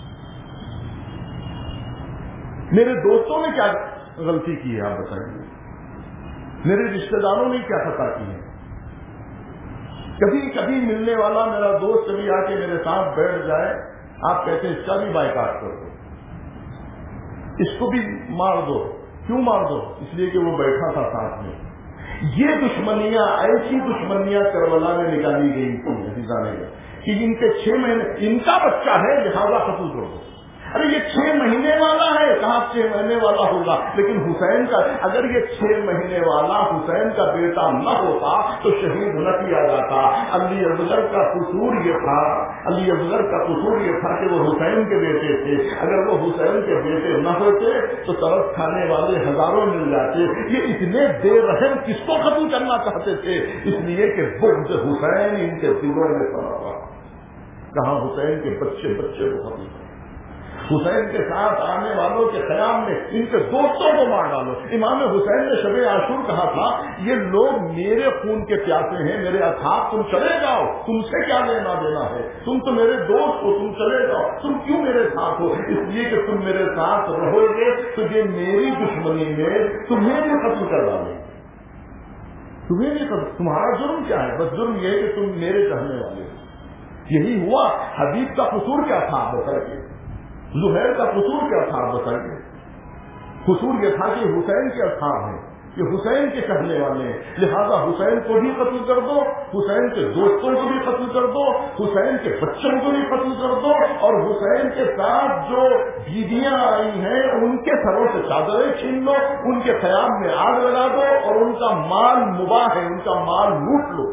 میرے دوستوں نے کیا غلطی کی ہے، آپ بتائیے، میرے رشتہ داروں نے کیا خطا کی ہے. کبھی کبھی ملنے والا میرا دوست کبھی آ کے میرے ساتھ بیٹھ جائے، آپ کہتے ہیں اس کا بھی بائیکاٹ کر دو، اس کو بھی مار دو. کیوں مار دو؟ اس لیے کہ وہ بیٹھا تھا ساتھ میں. یہ دشمنیاں، ایسی دشمنیاں کربلا میں نکالی گئی تھی کہ ان کے چھ مہینے ان کا بچہ ہے لہذا قتل کر دو. ارے یہ چھ مہینے والا ہے، کہاں چھ مہینے والا ہوگا؟ لیکن حسین کا، اگر یہ چھ مہینے والا حسین کا بیٹا نہ ہوتا تو شہید نہ کیا جاتا. علی اصغر کا قصور یہ تھا علی اصغر کا قصور یہ تھا کہ وہ حسین کے بیٹے تھے. اگر وہ حسین کے بیٹے نہ ہوتے تو ترس کھانے والے ہزاروں مل جاتے. یہ اتنے بے رحم کس کو ختم کرنا چاہتے تھے؟ اس لیے کہ بغض حسین ان کے دلوں میں پڑا تھا. کہاں حسین کے بچے بچے کو ختم کر، حسین کے ساتھ آنے والوں کے خیام میں ان کے دوستوں کو مار ڈالو. امام حسین نے شب عاشور کہا تھا یہ لوگ میرے خون کے پیاسے ہیں، میرے اصحاب، تم چلے جاؤ، تم سے کیا لینا دینا ہے، تم تو میرے دوست ہو، تم چلے جاؤ. تم کیوں میرے ساتھ ہو؟ اس لیے کہ تم میرے ساتھ رہو گے تو یہ میری دشمنی میں تمہیں بھی ختم کر ڈالیں گے. تمہیں بھی ختم. تمہارا جرم کیا ہے؟ بس جرم یہ ہے کہ تم میرے چاہنے والے ہو. یہی ہوا. حبیب کا قصور کیا تھا آپ بتائیے؟ زہیر کا قصور کیا تھا آپ بتائیے؟ قصور یہ تھا کہ حسین کے اصحاب ہیں، کہ حسین کے چاہنے والے ہیں، لہذا حسین کو بھی قتل کر دو، حسین کے دوستوں کو بھی قتل کر دو، حسین کے بچوں کو بھی قتل کر دو، اور حسین کے ساتھ جو بیویاں آئی ہیں ان کے سروں سے چادریں چھین لو، ان کے خیام میں آگ لگا دو، اور ان کا مال مباح ہے، ان کا مال لوٹ لو.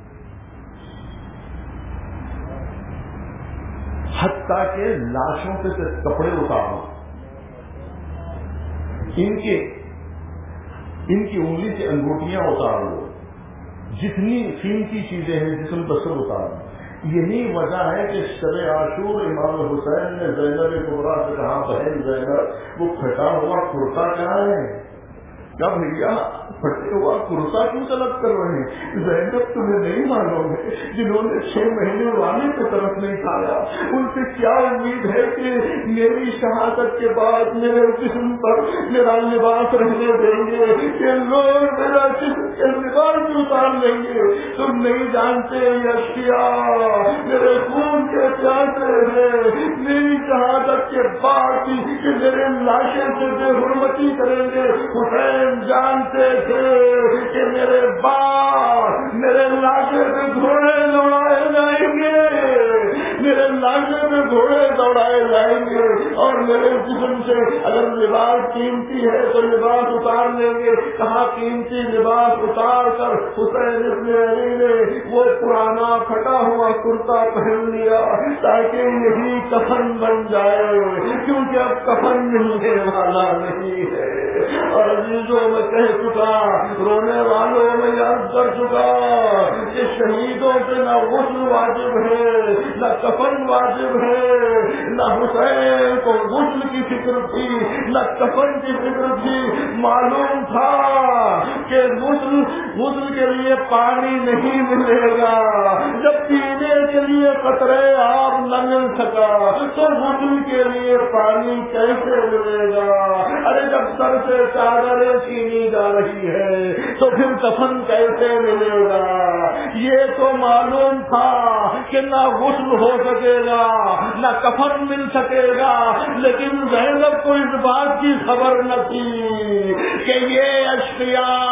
حتیٰ کہ لاشوں سے کپڑے اتارو، ان کے ان کی انگلی سے انگوٹیاں اتار لو، جتنی قیمتی چیزیں ہیں جسم پر سب اتار لو. یہی وجہ ہے کہ شب عاشور امام حسین نے زینب کبریٰ سے کہا بہن زینب وہ پھٹا ہوا کرتا کہاں ہے؟ کیا بھیا پھٹے ہوا کرتا کیوں طلب کر رہے ہیں؟ زینب تمہیں نہیں معلوم ہے جنہوں نے چھ مہینے والے کو طرف نہیں کھایا ان سے کیا امید ہے کہ میری شہادت کے بعد میرے جسم پر میرا لباس رہنے دیں گے کہ لوگ میرا جسم کے لباس اتار لیں گے. تم نہیں جانتے اشیاء میرے خون کے پیاسے ہیں، میری شہادت کے بعد کہ میرے لاشیں سے بے حرمتی کریں گے. حسین جانتے تھے کہ میرے باپ میرے لاشے پہ گھوڑے دوڑائے جائیں گے، میرے لاشے پہ گھوڑے دوڑائے جائیں گے، اور میرے جسم سے اگر لباس قیمتی ہے تو لباس اتار لیں گے. کہاں قیمتی لباس اتار کر حسین ابن علی نے وہ پرانا پھٹا ہوا کرتا پہن لیا تاکہ یہی کفن بن جائے، کیونکہ اب کفن ملنے والا نہیں ہے. اور عزیزوں میں کہہ چکا، رونے والوں میں یاد کر چکا کہ شہیدوں پہ نہ غسل واجب ہے، نہ کفن واجب ہے، نہ حسین کو غسل کی فکر تھی نہ کفن کی فکر تھی. معلوم تھا کہ غسل غسل کے لیے پانی نہیں ملے گا، جب پینے کے لیے قطرے آب نہ مل سکا تو غسل کے لیے پانی کیسے ملے گا؟ ارے جب سر سے چادریں چھینی جا رہی ہے تو پھر کفن کیسے ملے گا؟ یہ تو معلوم تھا کہ نہ غسل ہو سکے گا نہ کفن مل سکے گا، لیکن زینب کو اس بات کی خبر نہ تھی کہ یہ اشیاء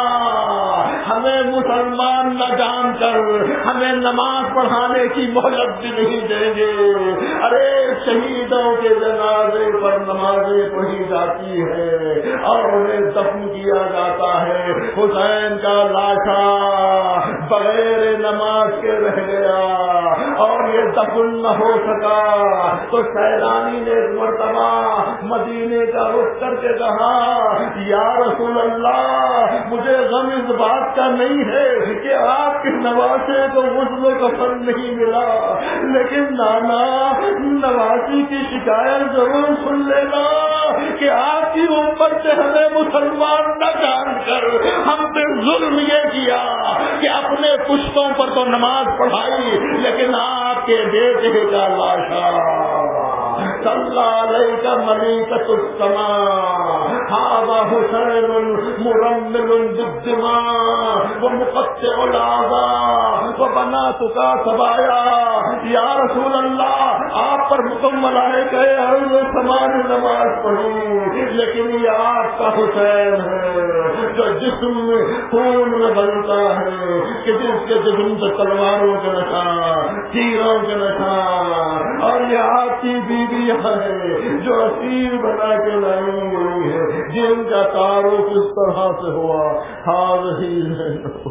ہمیں مسلمان نہ جان کر ہمیں نماز پڑھانے کی مہلت بھی نہیں دیں گے. ارے شہیدوں کے جنازے پر نمازیں پڑھی جاتی ہے اور انہیں دفن کیا جاتا ہے. حسین کا لاشا بغیر نماز کے رہ گیا اور یہ دفن نہ ہو سکا تو سیلانی نے ایک مرتبہ مدینے کا رخ کر کے کہا یا رسول اللہ مجھے غم اس بات کا نہیں ہے کہ آپ کے نواسے کو غسل و کفن نہیں ملا، لیکن نانا نواسی کی شکایت ضرور سن لینا کہ آپ کی امت سے ہمیں مسلمان نہ جان کر ہم نے ظلم یہ کیا کہ اپنے پشتوں پر تو نماز پڑھائی لیکن آپ کے بیٹے کا لاشا صلی علیہ ملیکۃ السماء هذا حسین مرمل بالدماء ومقطع الاعضاء وبناتك سبایا. یا رسول اللہ آپ پر مکمل آئے گئے عرض سمان نماز پڑھی لیکن یہ آپ کا حسین ہے جو جسم خون میں بنتا ہے کہ جس کے جسم سے تلواروں کے نشان تیروں کے نشان اور یہ آپ کی بیوی ہے جو اسیر بنا کے لائی گئی ہے جن کا تعارف کس طرح سے ہوا حال ہی ہوا.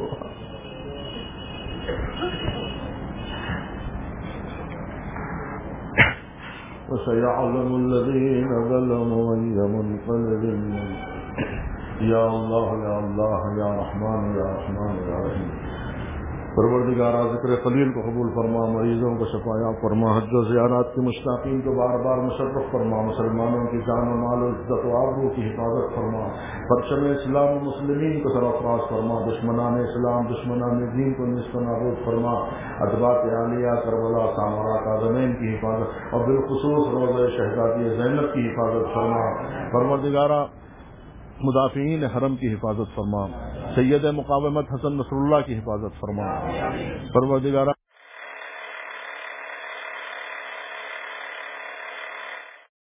وسيعلم الذين ظلموا أي منقلب يا الله يا الله يا رحمن يا رحمن يا رحيم. پروردگارا ذکر خلیل کو قبول فرما، مریضوں کو شفایاب فرما، حج و زیارات کے مشتاقین کو بار بار مشرف فرما، مسلمانوں کی جان و مال و عزت و آبرو کی حفاظت فرما، پرچم اسلام و مسلمین کو سرفراز فرما، دشمنان اسلام دشمنان دین کو نصف و نابود فرما، ادبات عالیہ کربلا سامرا قادمین کی حفاظت اور بالخصوص روضہ شہزادی زینب کی حفاظت فرما. پروردگارا مدافعین حرم کی حفاظت فرما، سید مقاومت حسن نصر اللہ کی حفاظت فرما. پروردگارا